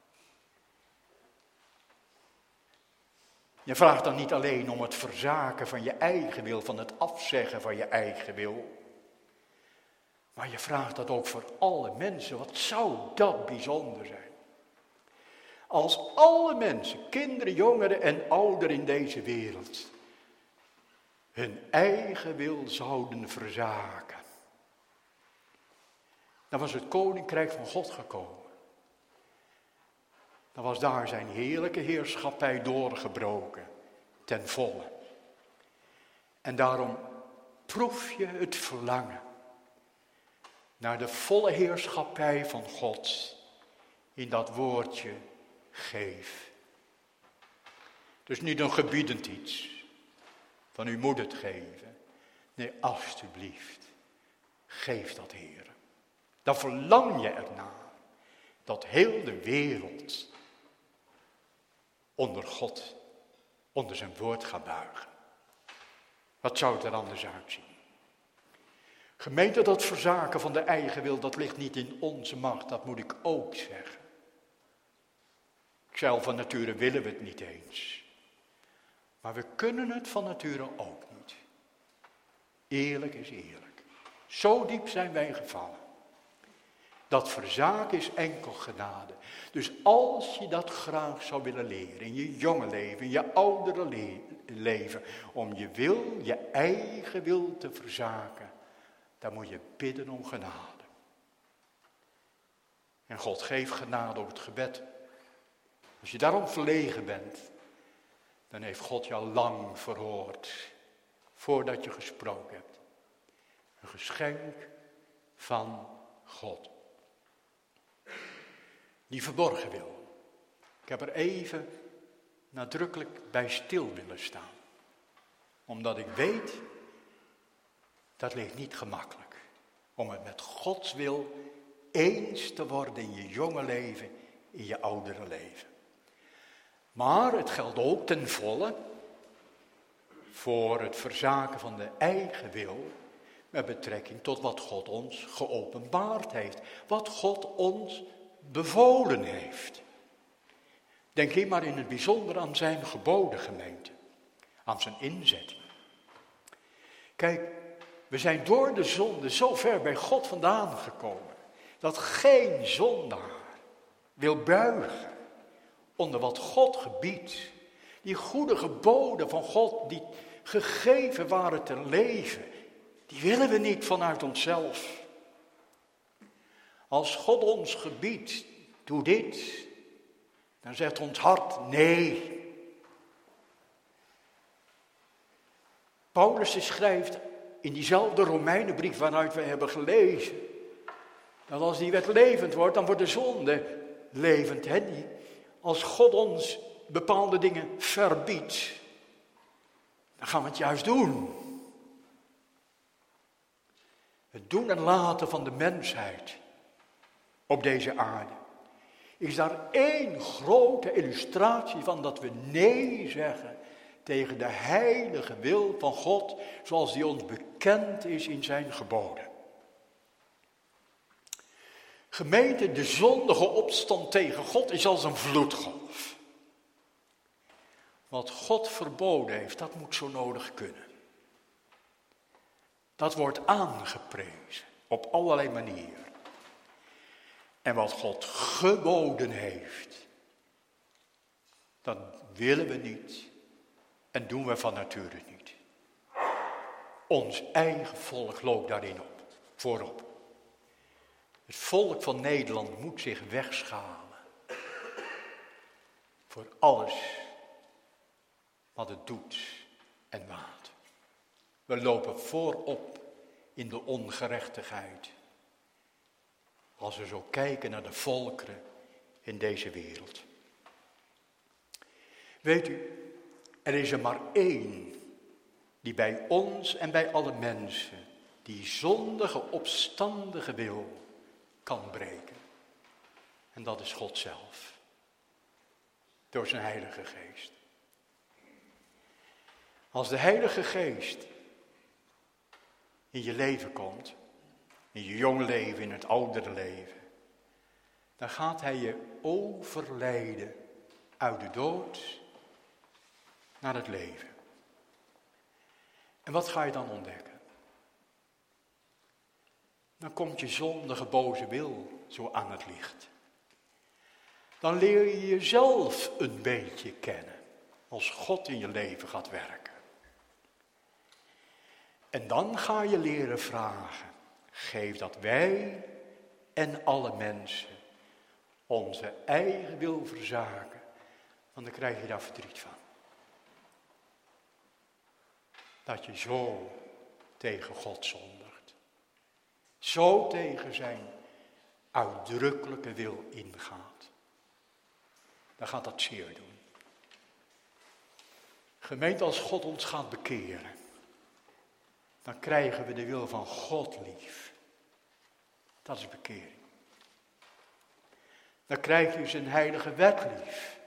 Je vraagt dan niet alleen om het verzaken van je eigen wil, van het afzeggen van je eigen wil. Maar je vraagt dat ook voor alle mensen. Wat zou dat bijzonder zijn? Als alle mensen, kinderen, jongeren en ouderen in deze wereld, hun eigen wil zouden verzaken. Dan was het koninkrijk van God gekomen. Dan was daar zijn heerlijke heerschappij doorgebroken, ten volle. En daarom proef je het verlangen naar de volle heerschappij van God in dat woordje geef. Dus niet een gebiedend iets, van u moet het geven. Nee, alstublieft, geef dat, Heer. Dan verlang je ernaar dat heel de wereld onder God, onder zijn woord gaat buigen. Wat zou het er anders uitzien? Gemeente, dat verzaken van de eigen wil, dat ligt niet in onze macht, dat moet ik ook zeggen. Zelf van nature willen we het niet eens. Maar we kunnen het van nature ook niet. Eerlijk is eerlijk. Zo diep zijn wij gevallen. Dat verzaken is enkel genade. Dus als je dat graag zou willen leren, in je jonge leven, in je oudere leven, om je eigen wil te verzaken, dan moet je bidden om genade. En God geeft genade op het gebed. Als je daarom verlegen bent, dan heeft God je al lang verhoord, voordat je gesproken hebt. Een geschenk van God. Die verborgen wil. Ik heb er even nadrukkelijk bij stil willen staan. Omdat ik weet, dat ligt niet gemakkelijk. Om het met Gods wil eens te worden in je jonge leven, in je oudere leven. Maar het geldt ook ten volle voor het verzaken van de eigen wil met betrekking tot wat God ons geopenbaard heeft. Wat God ons bevolen heeft. Denk hier maar in het bijzonder aan zijn geboden, gemeente. Aan zijn inzetting. Kijk, we zijn door de zonde zo ver bij God vandaan gekomen, dat geen zondaar wil buigen onder wat God gebiedt. Die goede geboden van God, die gegeven waren te leven, die willen we niet vanuit onszelf. Als God ons gebiedt, doe dit, dan zegt ons hart nee. Paulus schrijft in diezelfde Romeinenbrief waaruit we hebben gelezen, dat als die wet levend wordt, dan wordt de zonde levend. Als God ons bepaalde dingen verbiedt, dan gaan we het juist doen. Het doen en laten van de mensheid op deze aarde is daar één grote illustratie van dat we nee zeggen tegen de heilige wil van God, zoals die ons bekend is in zijn geboden. Gemeente, de zondige opstand tegen God is als een vloedgolf. Wat God verboden heeft, dat moet zo nodig kunnen. Dat wordt aangeprezen op allerlei manieren. En wat God geboden heeft, dat willen we niet en doen we van nature niet. Ons eigen volk loopt daarin op, voorop. Het volk van Nederland moet zich wegschalen voor alles wat het doet en laat. We lopen voorop in de ongerechtigheid. Als we zo kijken naar de volkeren in deze wereld. Weet u, er is er maar één die bij ons en bij alle mensen die zondige, opstandige wil kan breken. En dat is God zelf. Door zijn Heilige Geest. Als de Heilige Geest in je leven komt, in je jonge leven, in het oudere leven, dan gaat hij je overleiden uit de dood naar het leven. En wat ga je dan ontdekken? Dan komt je zondige boze wil zo aan het licht. Dan leer je jezelf een beetje kennen. Als God in je leven gaat werken. En dan ga je leren vragen. Geef dat wij en alle mensen onze eigen wil verzaken. Want dan krijg je daar verdriet van. Dat je zo tegen God zondigt. Zo tegen zijn uitdrukkelijke wil ingaat. Dan gaat dat zeer doen. Gemeente, als God ons gaat bekeren, dan krijgen we de wil van God lief. Dat is bekering. Dan krijg je zijn heilige wet lief.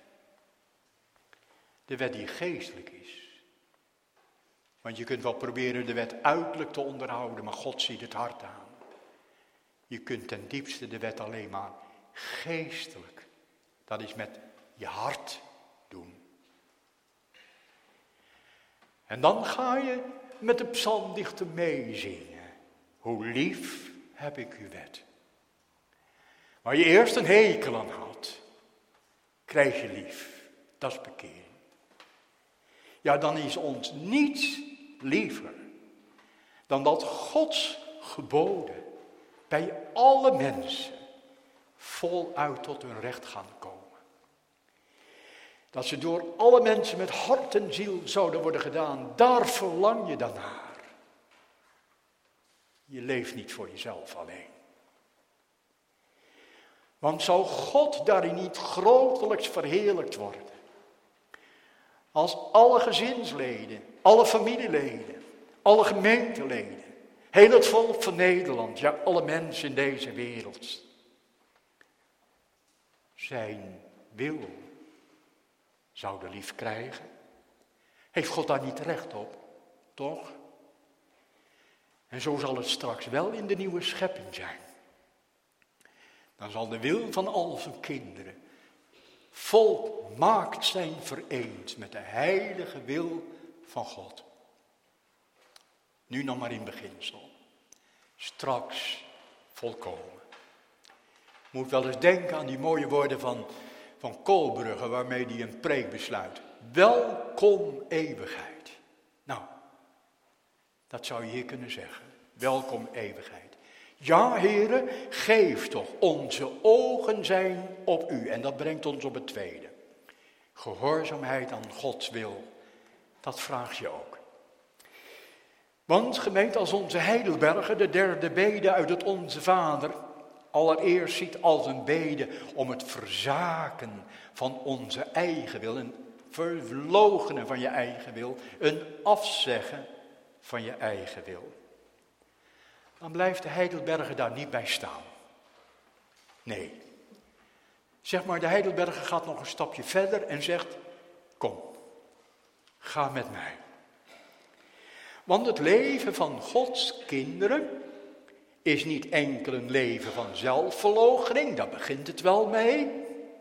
De wet die geestelijk is. Want je kunt wel proberen de wet uiterlijk te onderhouden, maar God ziet het hart aan. Je kunt ten diepste de wet alleen maar geestelijk. Dat is met je hart doen. En dan ga je met de psalmdichter meezingen. Hoe lief heb ik uw wet. Waar je eerst een hekel aan had, krijg je lief. Dat is bekering. Ja, dan is ons niets liever dan dat Gods geboden bij alle mensen voluit tot hun recht gaan komen. Dat ze door alle mensen met hart en ziel zouden worden gedaan, daar verlang je dan naar. Je leeft niet voor jezelf alleen. Want zou God daarin niet grotelijks verheerlijkt worden? Als alle gezinsleden, alle familieleden, alle gemeenteleden, heel het volk van Nederland, ja alle mensen in deze wereld, zijn wil zouden lief krijgen. Heeft God daar niet recht op, toch? En zo zal het straks wel in de nieuwe schepping zijn. Dan zal de wil van al zijn kinderen volmaakt zijn vereend met de heilige wil van God. Nu nog maar in beginsel. Straks volkomen. Moet wel eens denken aan die mooie woorden van Koolbrugge, waarmee hij een preek besluit. Welkom eeuwigheid. Nou, dat zou je hier kunnen zeggen. Welkom eeuwigheid. Ja, heren, geef toch, onze ogen zijn op u. En dat brengt ons op het tweede. Gehoorzaamheid aan Gods wil. Dat vraag je ook. Want gemeente, als onze Heidelberger de derde bede uit het Onze Vader allereerst ziet als een bede om het verzaken van onze eigen wil, een verloochenen van je eigen wil, een afzeggen van je eigen wil. Dan blijft de Heidelberger daar niet bij staan. Nee. Zeg maar, de Heidelberger gaat nog een stapje verder en zegt, kom, ga met mij. Want het leven van Gods kinderen is niet enkel een leven van zelfverloochening, daar begint het wel mee.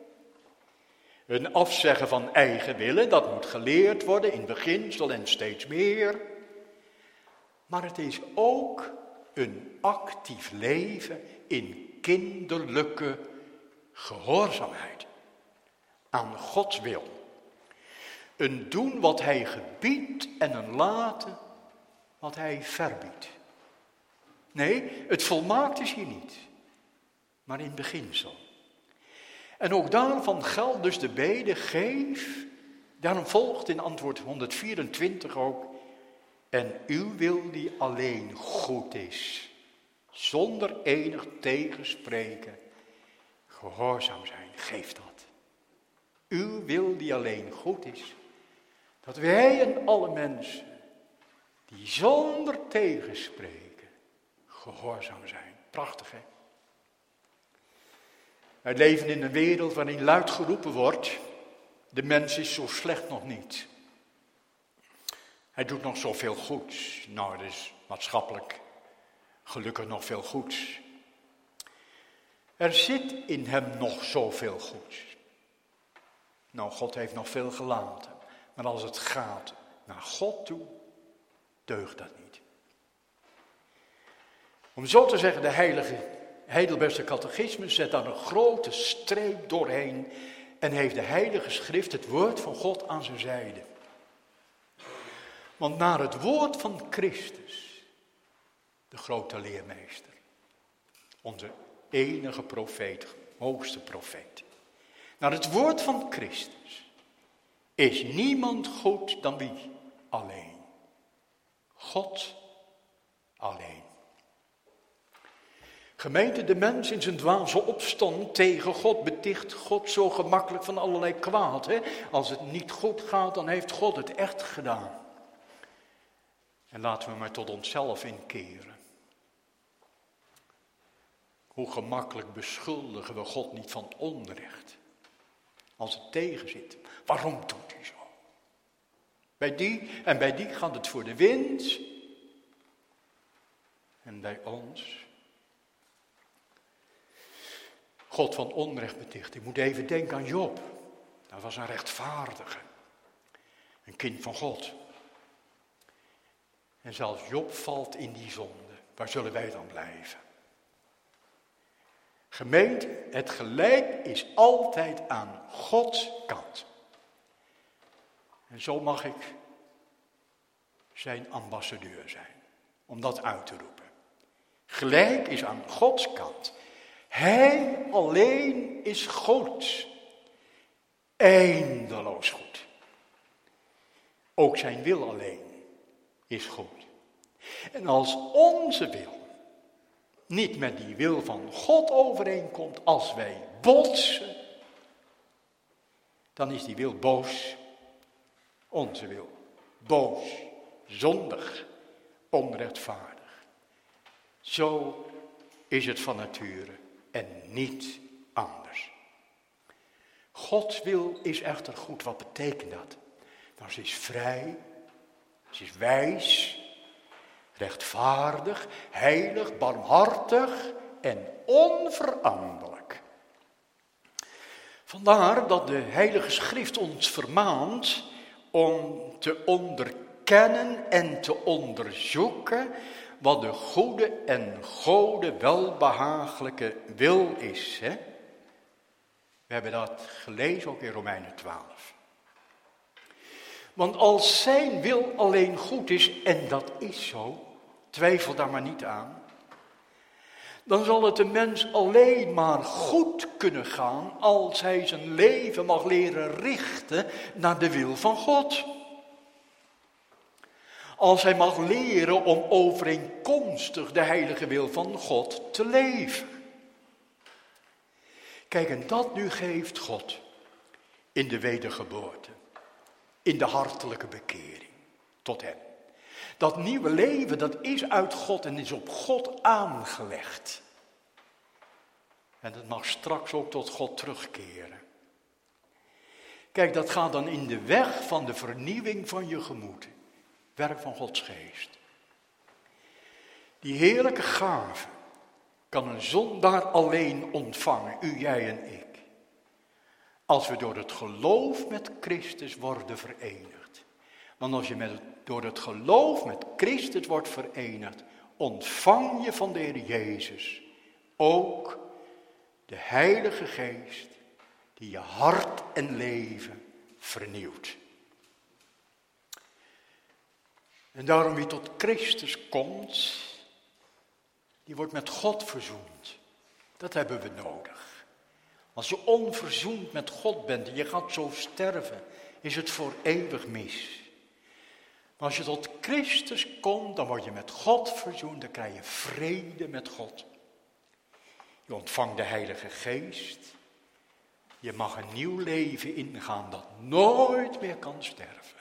Een afzeggen van eigen willen, dat moet geleerd worden in beginsel en steeds meer. Maar het is ook een actief leven in kinderlijke gehoorzaamheid aan Gods wil. Een doen wat hij gebiedt en een laten wat hij verbiedt. Nee, het volmaakt is hier niet, maar in beginsel. En ook daarvan geldt dus de bede, geef. Daarom volgt in antwoord 124 ook, en uw wil die alleen goed is, zonder enig tegenspreken, gehoorzaam zijn, geef dat. Uw wil die alleen goed is, dat wij en alle mensen die zonder tegenspreken gehoorzaam zijn. Prachtig, hè? Wij leven in een wereld waarin luid geroepen wordt, de mens is zo slecht nog niet. Hij doet nog zoveel goeds. Nou, er is maatschappelijk gelukkig nog veel goeds. Er zit in hem nog zoveel goeds. Nou, God heeft nog veel gelaten. Maar als het gaat naar God toe, deugt dat niet. Om zo te zeggen, de Heidelbergse catechismus zet daar een grote streep doorheen en heeft de Heilige Schrift, het woord van God, aan zijn zijde. Want naar het woord van Christus, de grote leermeester, onze enige profeet, hoogste profeet. Naar het woord van Christus is niemand goed dan wie? Alleen. God alleen. Gemeente, de mens in zijn dwaze opstand tegen God beticht God zo gemakkelijk van allerlei kwaad. Hè? Als het niet goed gaat, dan heeft God het echt gedaan. En laten we maar tot onszelf inkeren. Hoe gemakkelijk beschuldigen we God niet van onrecht. Als het tegenzit. Waarom doet hij zo? Bij die en bij die gaat het voor de wind. En bij ons. God van onrecht beticht. Ik moet even denken aan Job. Dat was een rechtvaardige. Een kind van God. En zelfs Job valt in die zonde. Waar zullen wij dan blijven? Gemeente, het gelijk is altijd aan Gods kant. En zo mag ik zijn ambassadeur zijn. Om dat uit te roepen. Gelijk is aan Gods kant. Hij alleen is goed. Eindeloos goed. Ook zijn wil alleen is goed. En als onze wil niet met die wil van God overeenkomt, als wij botsen, dan is die wil boos. Onze wil boos, zondig, onrechtvaardig. Zo is het van nature en niet anders. Gods wil is echter goed. Wat betekent dat? Nou, ze is vrij, ze is wijs, rechtvaardig, heilig, barmhartig en onveranderlijk. Vandaar dat de Heilige Schrift ons vermaant om te onderkennen en te onderzoeken wat de goede en gode welbehagelijke wil is. Hè? We hebben dat gelezen ook in Romeinen 12. Want als zijn wil alleen goed is, en dat is zo, twijfel daar maar niet aan, dan zal het de mens alleen maar goed kunnen gaan als hij zijn leven mag leren richten naar de wil van God. Als hij mag leren om overeenkomstig de heilige wil van God te leven. Kijk, en dat nu geeft God in de wedergeboorte, in de hartelijke bekering tot hem. Dat nieuwe leven, dat is uit God en is op God aangelegd. En dat mag straks ook tot God terugkeren. Kijk, dat gaat dan in de weg van de vernieuwing van je gemoed. Werk van Gods geest. Die heerlijke gave kan een zondaar alleen ontvangen, u, jij en ik. Als we door het geloof met Christus worden verenigd. Want als je door het geloof met Christus wordt verenigd, ontvang je van de Heer Jezus ook de Heilige Geest die je hart en leven vernieuwt. En daarom wie tot Christus komt, die wordt met God verzoend. Dat hebben we nodig. Als je onverzoend met God bent en je gaat zo sterven, is het voor eeuwig mis. Maar als je tot Christus komt, dan word je met God verzoend, dan krijg je vrede met God. Je ontvangt de Heilige Geest. Je mag een nieuw leven ingaan dat nooit meer kan sterven.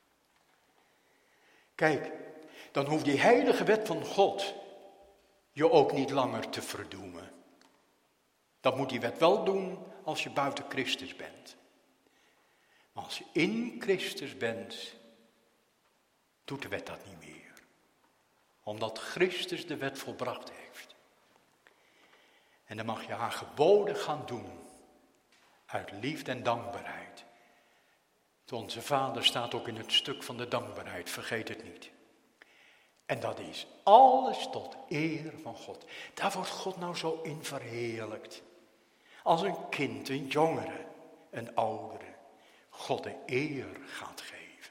Kijk, dan hoeft die heilige wet van God je ook niet langer te verdoemen. Dat moet die wet wel doen als je buiten Christus bent. Maar als je in Christus bent, doet de wet dat niet meer. Omdat Christus de wet volbracht heeft. En dan mag je haar geboden gaan doen. Uit liefde en dankbaarheid. Onze Vader staat ook in het stuk van de dankbaarheid, vergeet het niet. En dat is alles tot eer van God. Daar wordt God nou zo in verheerlijkt. Als een kind, een jongere, een oudere, God de eer gaat geven.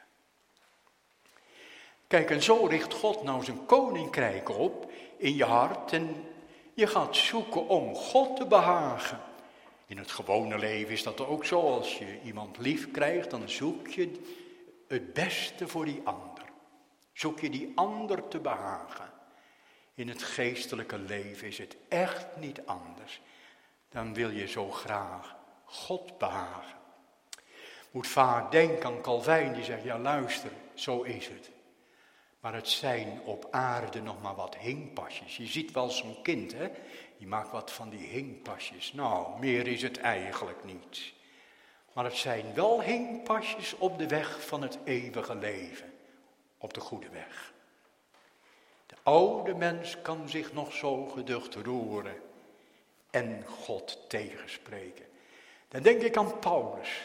Kijk, en zo richt God nou zijn koninkrijk op in je hart. En je gaat zoeken om God te behagen. In het gewone leven is dat ook zo. Als je iemand lief krijgt, dan zoek je het beste voor die ander. Zoek je die ander te behagen. In het geestelijke leven is het echt niet anders. Dan wil je zo graag God behagen. Moet vaak denken aan Calvijn die zegt, ja luister, zo is het. Maar het zijn op aarde nog maar wat hinkpasjes. Je ziet wel zo'n kind, hè? Die maakt wat van die hinkpasjes. Nou, meer is het eigenlijk niet. Maar het zijn wel hinkpasjes op de weg van het eeuwige leven. Op de goede weg. De oude mens kan zich nog zo geducht roeren en God tegenspreken. Dan denk ik aan Paulus.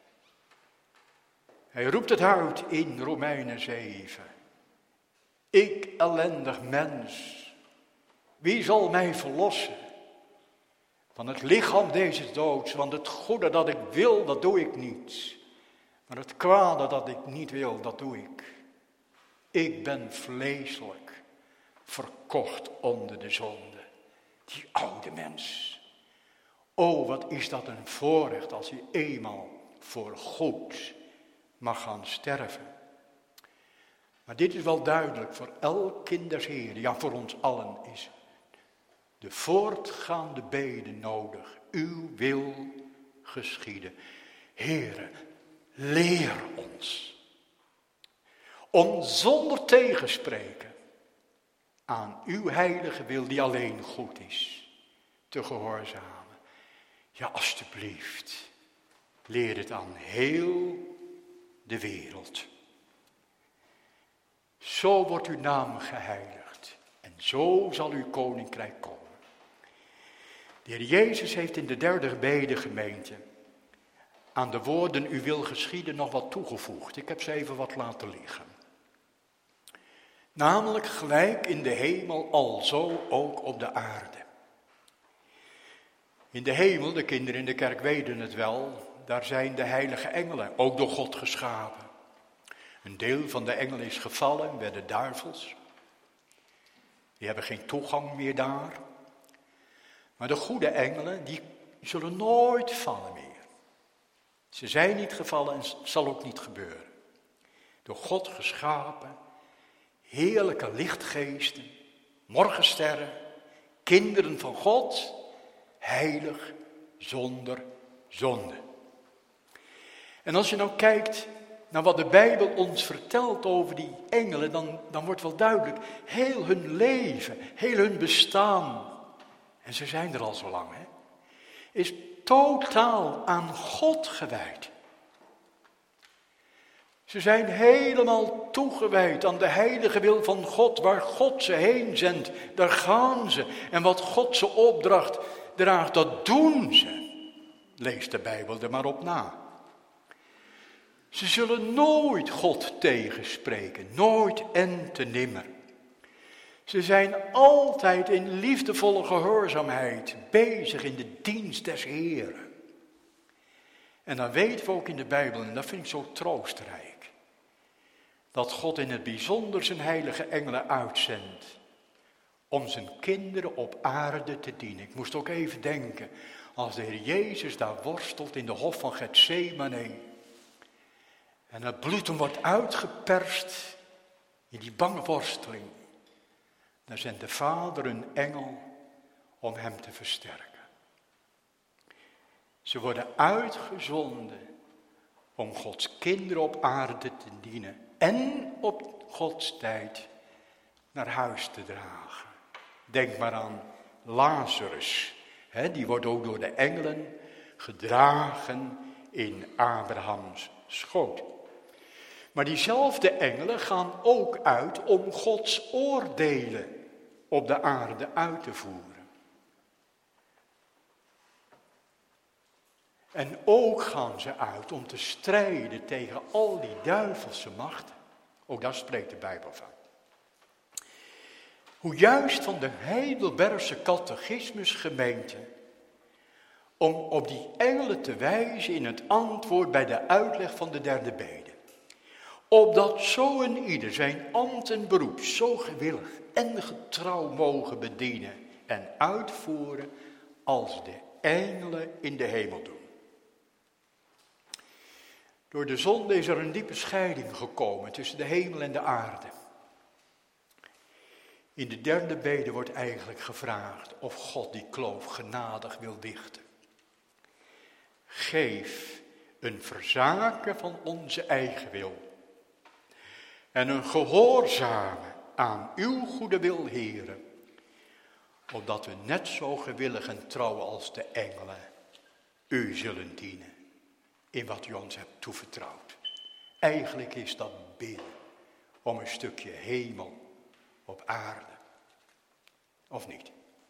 Hij roept het uit in Romeinen 7. Ik ellendig mens, wie zal mij verlossen van het lichaam deze doods? Want het goede dat ik wil, dat doe ik niet. Maar het kwade dat ik niet wil, dat doe ik. Ik ben vleeselijk verkocht onder de zonde. Die oude mens. Oh, wat is dat een voorrecht als hij eenmaal voor goed mag gaan sterven. Maar dit is wel duidelijk voor elk kind des Heeren, ja voor ons allen is de voortgaande bede nodig. Uw wil geschieden. Heere, leer ons om zonder tegenspreken aan uw heilige wil die alleen goed is, te gehoorzamen. Ja, alstublieft, leer het aan heel de wereld. Zo wordt uw naam geheiligd en zo zal uw koninkrijk komen. De Heer Jezus heeft in de derde bedegemeente aan de woorden uw wil geschieden nog wat toegevoegd. Ik heb ze even wat laten liggen. Namelijk gelijk in de hemel, alzo ook op de aarde. In de hemel, de kinderen in de kerk weten het wel, daar zijn de heilige engelen, ook door God geschapen. Een deel van de engelen is gevallen, werden duivels. Die hebben geen toegang meer daar. Maar de goede engelen, die zullen nooit vallen meer. Ze zijn niet gevallen en het zal ook niet gebeuren. Door God geschapen, heerlijke lichtgeesten, morgensterren, kinderen van God, heilig, zonder zonde. En als je nou kijkt naar wat de Bijbel ons vertelt over die engelen, dan wordt wel duidelijk, heel hun leven, heel hun bestaan, en ze zijn er al zo lang, hè, is totaal aan God gewijd. Ze zijn helemaal toegewijd aan de heilige wil van God, waar God ze heen zendt, daar gaan ze. En wat God ze opdracht draagt, dat doen ze. Lees de Bijbel er maar op na. Ze zullen nooit God tegenspreken, nooit en te nimmer. Ze zijn altijd in liefdevolle gehoorzaamheid bezig in de dienst des Heeren. En dan weten we ook in de Bijbel, en dat vind ik zo troostrijk, dat God in het bijzonder zijn heilige engelen uitzendt om zijn kinderen op aarde te dienen. Ik moest ook even denken, als de Heer Jezus daar worstelt in de hof van Getsemane en het bloed hem wordt uitgeperst in die bange worsteling, dan zendt de Vader een engel om hem te versterken. Ze worden uitgezonden om Gods kinderen op aarde te dienen en op Gods tijd naar huis te dragen. Denk maar aan Lazarus, die wordt ook door de engelen gedragen in Abrahams schoot. Maar diezelfde engelen gaan ook uit om Gods oordelen op de aarde uit te voeren. En ook gaan ze uit om te strijden tegen al die duivelse machten. Ook daar spreekt de Bijbel van. Hoe juist van de Heidelbergse catechismusgemeente om op die engelen te wijzen in het antwoord bij de uitleg van de derde bede. Opdat zo een ieder zijn ambt en beroep zo gewillig en getrouw mogen bedienen en uitvoeren als de engelen in de hemel doen. Door de zonde is er een diepe scheiding gekomen tussen de hemel en de aarde. In de derde bede wordt eigenlijk gevraagd of God die kloof genadig wil dichten. Geef een verzaken van onze eigen wil en een gehoorzamen aan uw goede wil, Heere, opdat we net zo gewillig en trouw als de engelen u zullen dienen in wat u ons hebt toevertrouwd. Eigenlijk is dat bidden om een stukje hemel op aarde, of niet?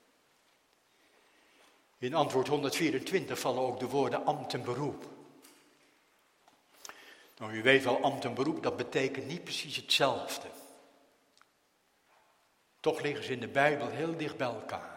In antwoord 124 vallen ook de woorden ambt en beroep. Nou, u weet wel, ambt en beroep, dat betekent niet precies hetzelfde. Toch liggen ze in de Bijbel heel dicht bij elkaar.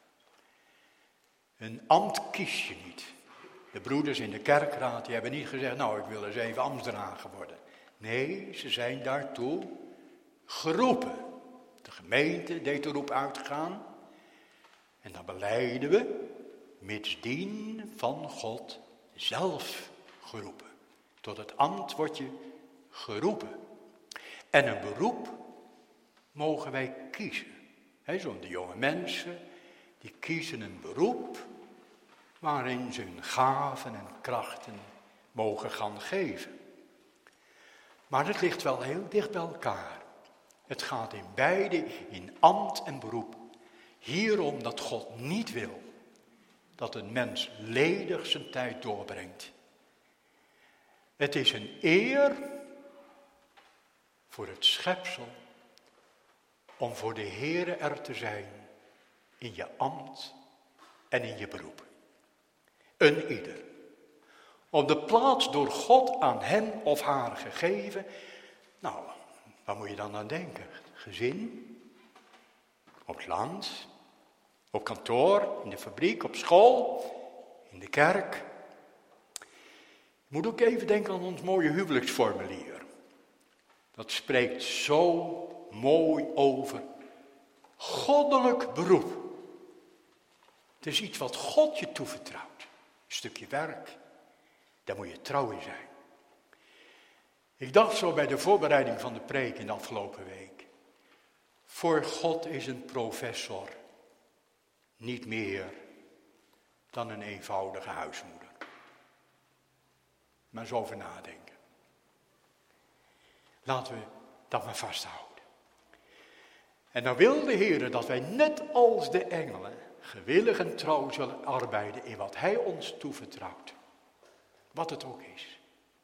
Een ambt kies je niet. De broeders in de kerkraad, die hebben niet gezegd, nou, ik wil eens even ambtsdrager worden. Nee, ze zijn daartoe geroepen. De gemeente deed de roep uitgaan. En dan belijden we, mitsdien van God zelf geroepen. Tot het ambt word je geroepen. En een beroep mogen wij kiezen. Zo'n de jonge mensen, die kiezen een beroep waarin ze hun gaven en krachten mogen gaan geven. Maar het ligt wel heel dicht bij elkaar. Het gaat in beide, in ambt en beroep, hierom dat God niet wil dat een mens ledig zijn tijd doorbrengt. Het is een eer voor het schepsel om voor de Heere er te zijn in je ambt en in je beroep. Een ieder. Op de plaats door God aan hem of haar gegeven. Nou, waar moet je dan aan denken? Gezin, op het land, op kantoor, in de fabriek, op school, in de kerk. Je moet ook even denken aan ons mooie huwelijksformulier. Dat spreekt zo mooi over goddelijk beroep. Het is iets wat God je toevertrouwt. Een stukje werk. Daar moet je trouw in zijn. Ik dacht zo bij de voorbereiding van de preek in de afgelopen week. Voor God is een professor niet meer dan een eenvoudige huismoeder. Maar eens over nadenken. Laten we dat maar vasthouden. En dan wil de Heer dat wij net als de engelen gewillig en trouw zullen arbeiden in wat Hij ons toevertrouwt. Wat het ook is.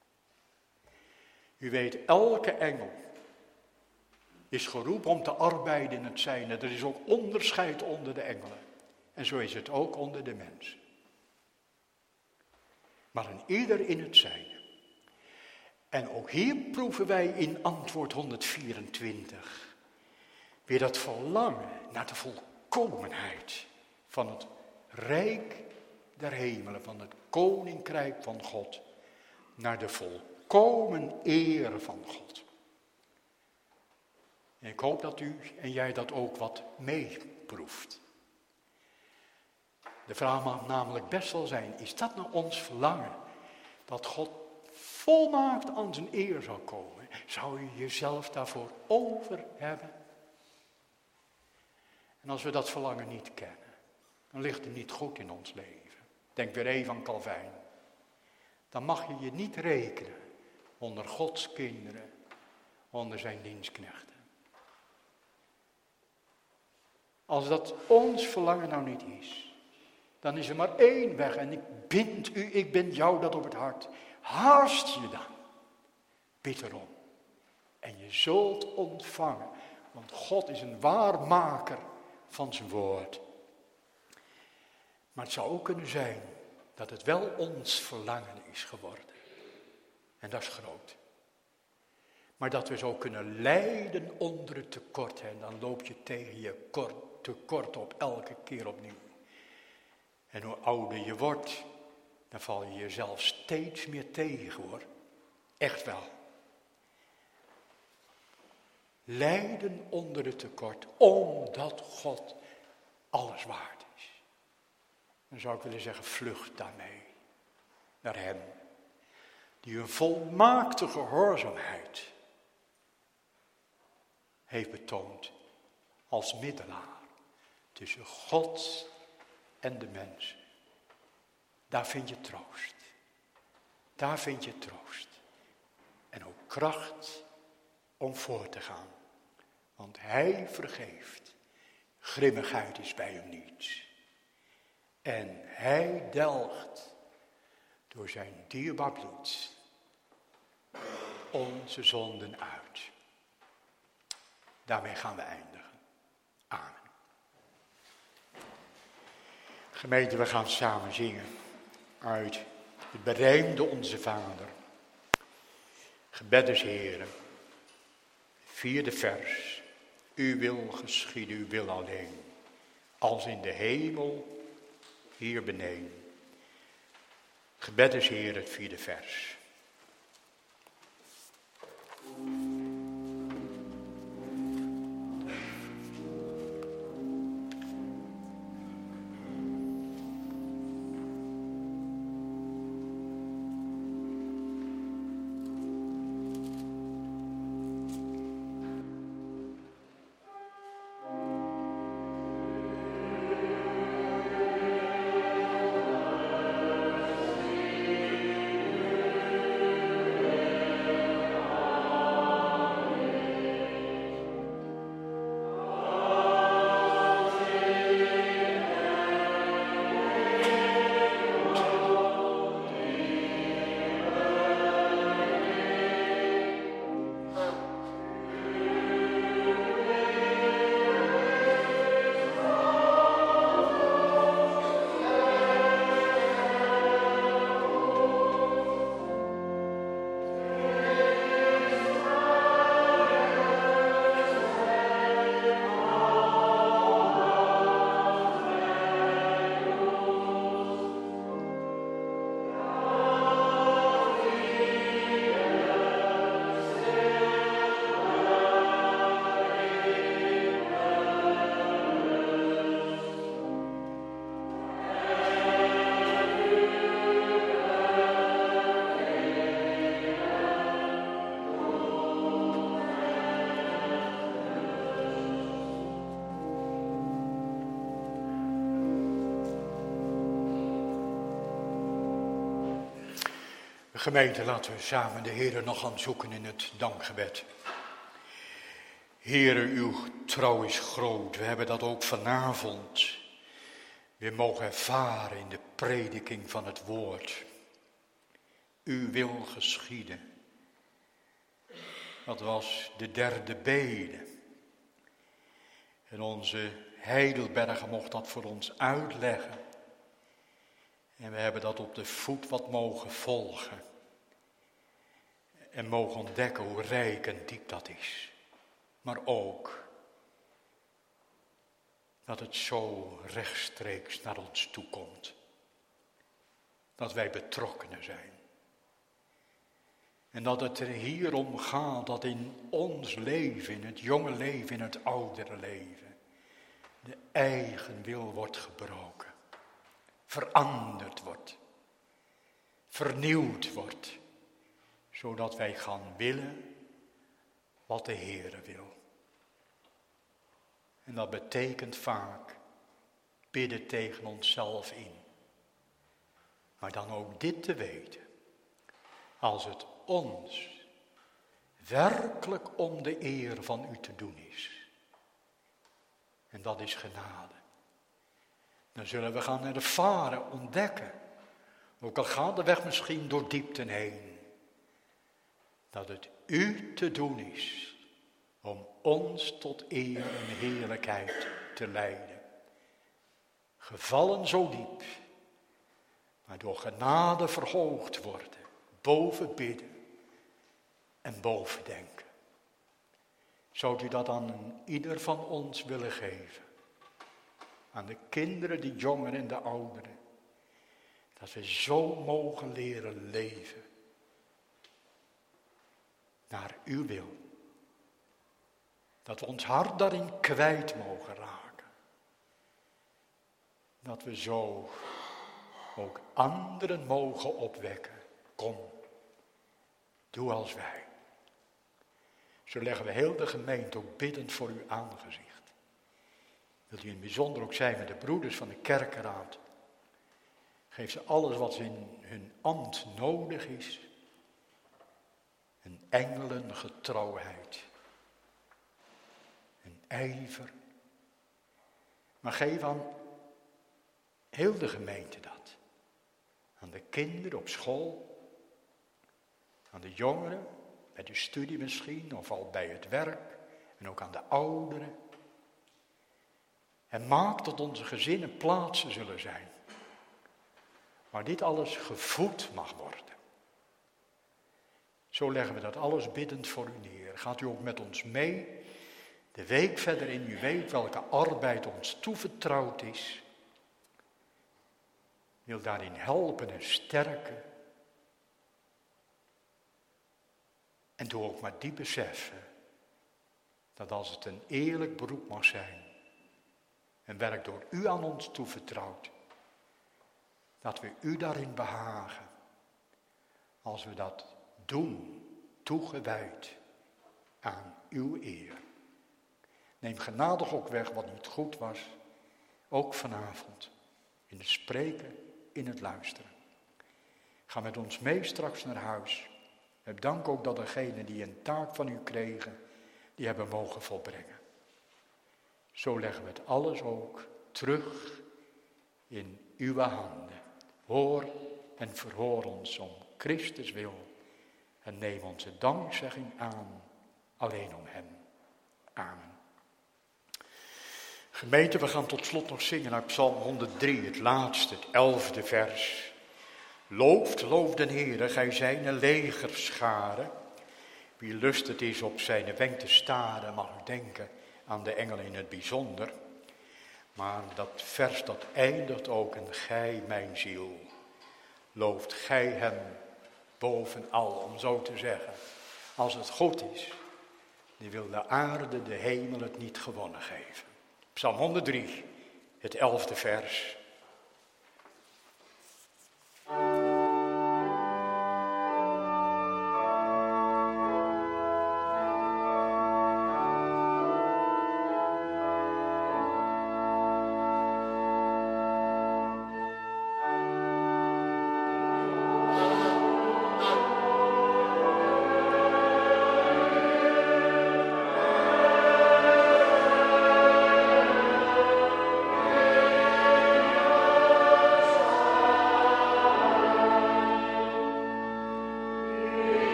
U weet, elke engel is geroepen om te arbeiden in het zijne. Er is ook onderscheid onder de engelen. En zo is het ook onder de mensen. Maar een ieder in het zijne. En ook hier proeven wij in antwoord 124 weer dat verlangen naar de volkomenheid van het rijk der hemelen, van het koninkrijk van God, naar de volkomen eer van God. En ik hoop dat u en jij dat ook wat meeproeft. De vraag mag namelijk best wel zijn, is dat nou ons verlangen? Dat God volmaakt aan zijn eer zou komen. Zou je jezelf daarvoor over hebben? En als we dat verlangen niet kennen, dan ligt het niet goed in ons leven. Denk weer even aan Calvijn. Dan mag je je niet rekenen onder Gods kinderen, onder zijn dienstknechten. Als dat ons verlangen nou niet is, dan is er maar één weg en ik bind jou dat op het hart. Haast je dan. Bid erom. En je zult ontvangen, want God is een waarmaker van zijn woord. Maar het zou ook kunnen zijn dat het wel ons verlangen is geworden. En dat is groot. Maar dat we zo kunnen lijden onder het tekort. En dan loop je tegen je tekort op elke keer opnieuw. En hoe ouder je wordt, dan val je jezelf steeds meer tegen, hoor. Echt wel. Lijden onder het tekort, omdat God alles waard is. Dan zou ik willen zeggen, vlucht daarmee naar hem. Die een volmaakte gehoorzaamheid heeft betoond als middelaar tussen God en de mensen. Daar vind je troost. Daar vind je troost. En ook kracht om voor te gaan. Want hij vergeeft. Grimmigheid is bij hem niets. En hij delgt door zijn dierbaar bloed onze zonden uit. Daarmee gaan we eindigen. Amen. Gemeente, we gaan samen zingen uit het berijmde Onze Vader. Gebed des Heren, 4e vers. U wil geschieden, u wil alleen, als in de hemel, hier beneden. Gebed des Heren, het 4e vers. Gemeente, laten we samen de Heere nog gaan zoeken in het dankgebed. Heere, uw trouw is groot. We hebben dat ook vanavond weer mogen ervaren in de prediking van het woord. Uw wil geschieden. Dat was de derde bede. En onze Heidelberger mocht dat voor ons uitleggen. En we hebben dat op de voet wat mogen volgen. En mogen ontdekken hoe rijk en diep dat is. Maar ook dat het zo rechtstreeks naar ons toe komt. Dat wij betrokkenen zijn. En dat het er hier om gaat dat in ons leven, in het jonge leven, in het oudere leven, de eigen wil wordt gebroken. Veranderd wordt. Vernieuwd wordt. Zodat wij gaan willen wat de Heere wil. En dat betekent vaak bidden tegen onszelf in. Maar dan ook dit te weten. Als het ons werkelijk om de eer van u te doen is. En dat is genade. Dan zullen we gaan ervaren, ontdekken. Ook al gaandeweg misschien door diepten heen. Dat het u te doen is om ons tot eer en heerlijkheid te leiden. Gevallen zo diep, maar door genade verhoogd worden, boven bidden en boven denken. Zou u dat aan ieder van ons willen geven? Aan de kinderen, de jongeren en de ouderen. Dat we zo mogen leren leven. Naar uw wil. Dat we ons hart daarin kwijt mogen raken. Dat we zo ook anderen mogen opwekken. Kom, doe als wij. Zo leggen we heel de gemeente ook biddend voor uw aangezicht. Wilt u in het bijzonder ook zijn met de broeders van de kerkenraad. Geef ze alles wat in hun ambt nodig is. Een engelengetrouwheid. Een ijver. Maar geef aan heel de gemeente dat. Aan de kinderen op school. Aan de jongeren. Bij de studie misschien, of al bij het werk. En ook aan de ouderen. En maak dat onze gezinnen plaatsen zullen zijn. Waar dit alles gevoed mag worden. Zo leggen we dat alles biddend voor u neer. Gaat u ook met ons mee. De week verder in, u weet welke arbeid ons toevertrouwd is. Wil daarin helpen en sterken. En doe ook maar die beseffen. Dat als het een eerlijk beroep mag zijn. Een werk door u aan ons toevertrouwd. Dat we u daarin behagen. Als we dat doen, toegewijd aan uw eer. Neem genadig ook weg wat niet goed was. Ook vanavond. In het spreken, in het luisteren. Ga met ons mee straks naar huis. Heb dank ook dat degenen die een taak van u kregen, die hebben mogen volbrengen. Zo leggen we het alles ook terug in uw handen. Hoor en verhoor ons om Christus wil. En neem onze dankzegging aan, alleen om hem. Amen. Gemeente, we gaan tot slot nog zingen uit Psalm 103, het laatste, het 11e vers. Loof den Heere, gij zijne legerscharen. Wie lust het is op zijn wenk te staren, mag u denken aan de engelen in het bijzonder. Maar dat vers dat eindigt ook en gij mijn ziel. Looft gij hem bovenal, om zo te zeggen. Als het goed is, die wil de aarde, de hemel het niet gewonnen geven. Psalm 103, het 11e vers.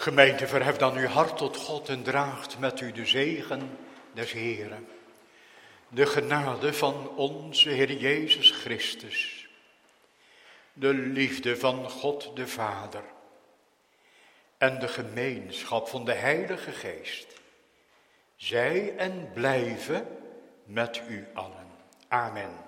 Gemeente, verhef dan uw hart tot God en draagt met u de zegen des Heeren. De genade van onze Heer Jezus Christus. De liefde van God de Vader. En de gemeenschap van de Heilige Geest. Zij en blijven met u allen. Amen.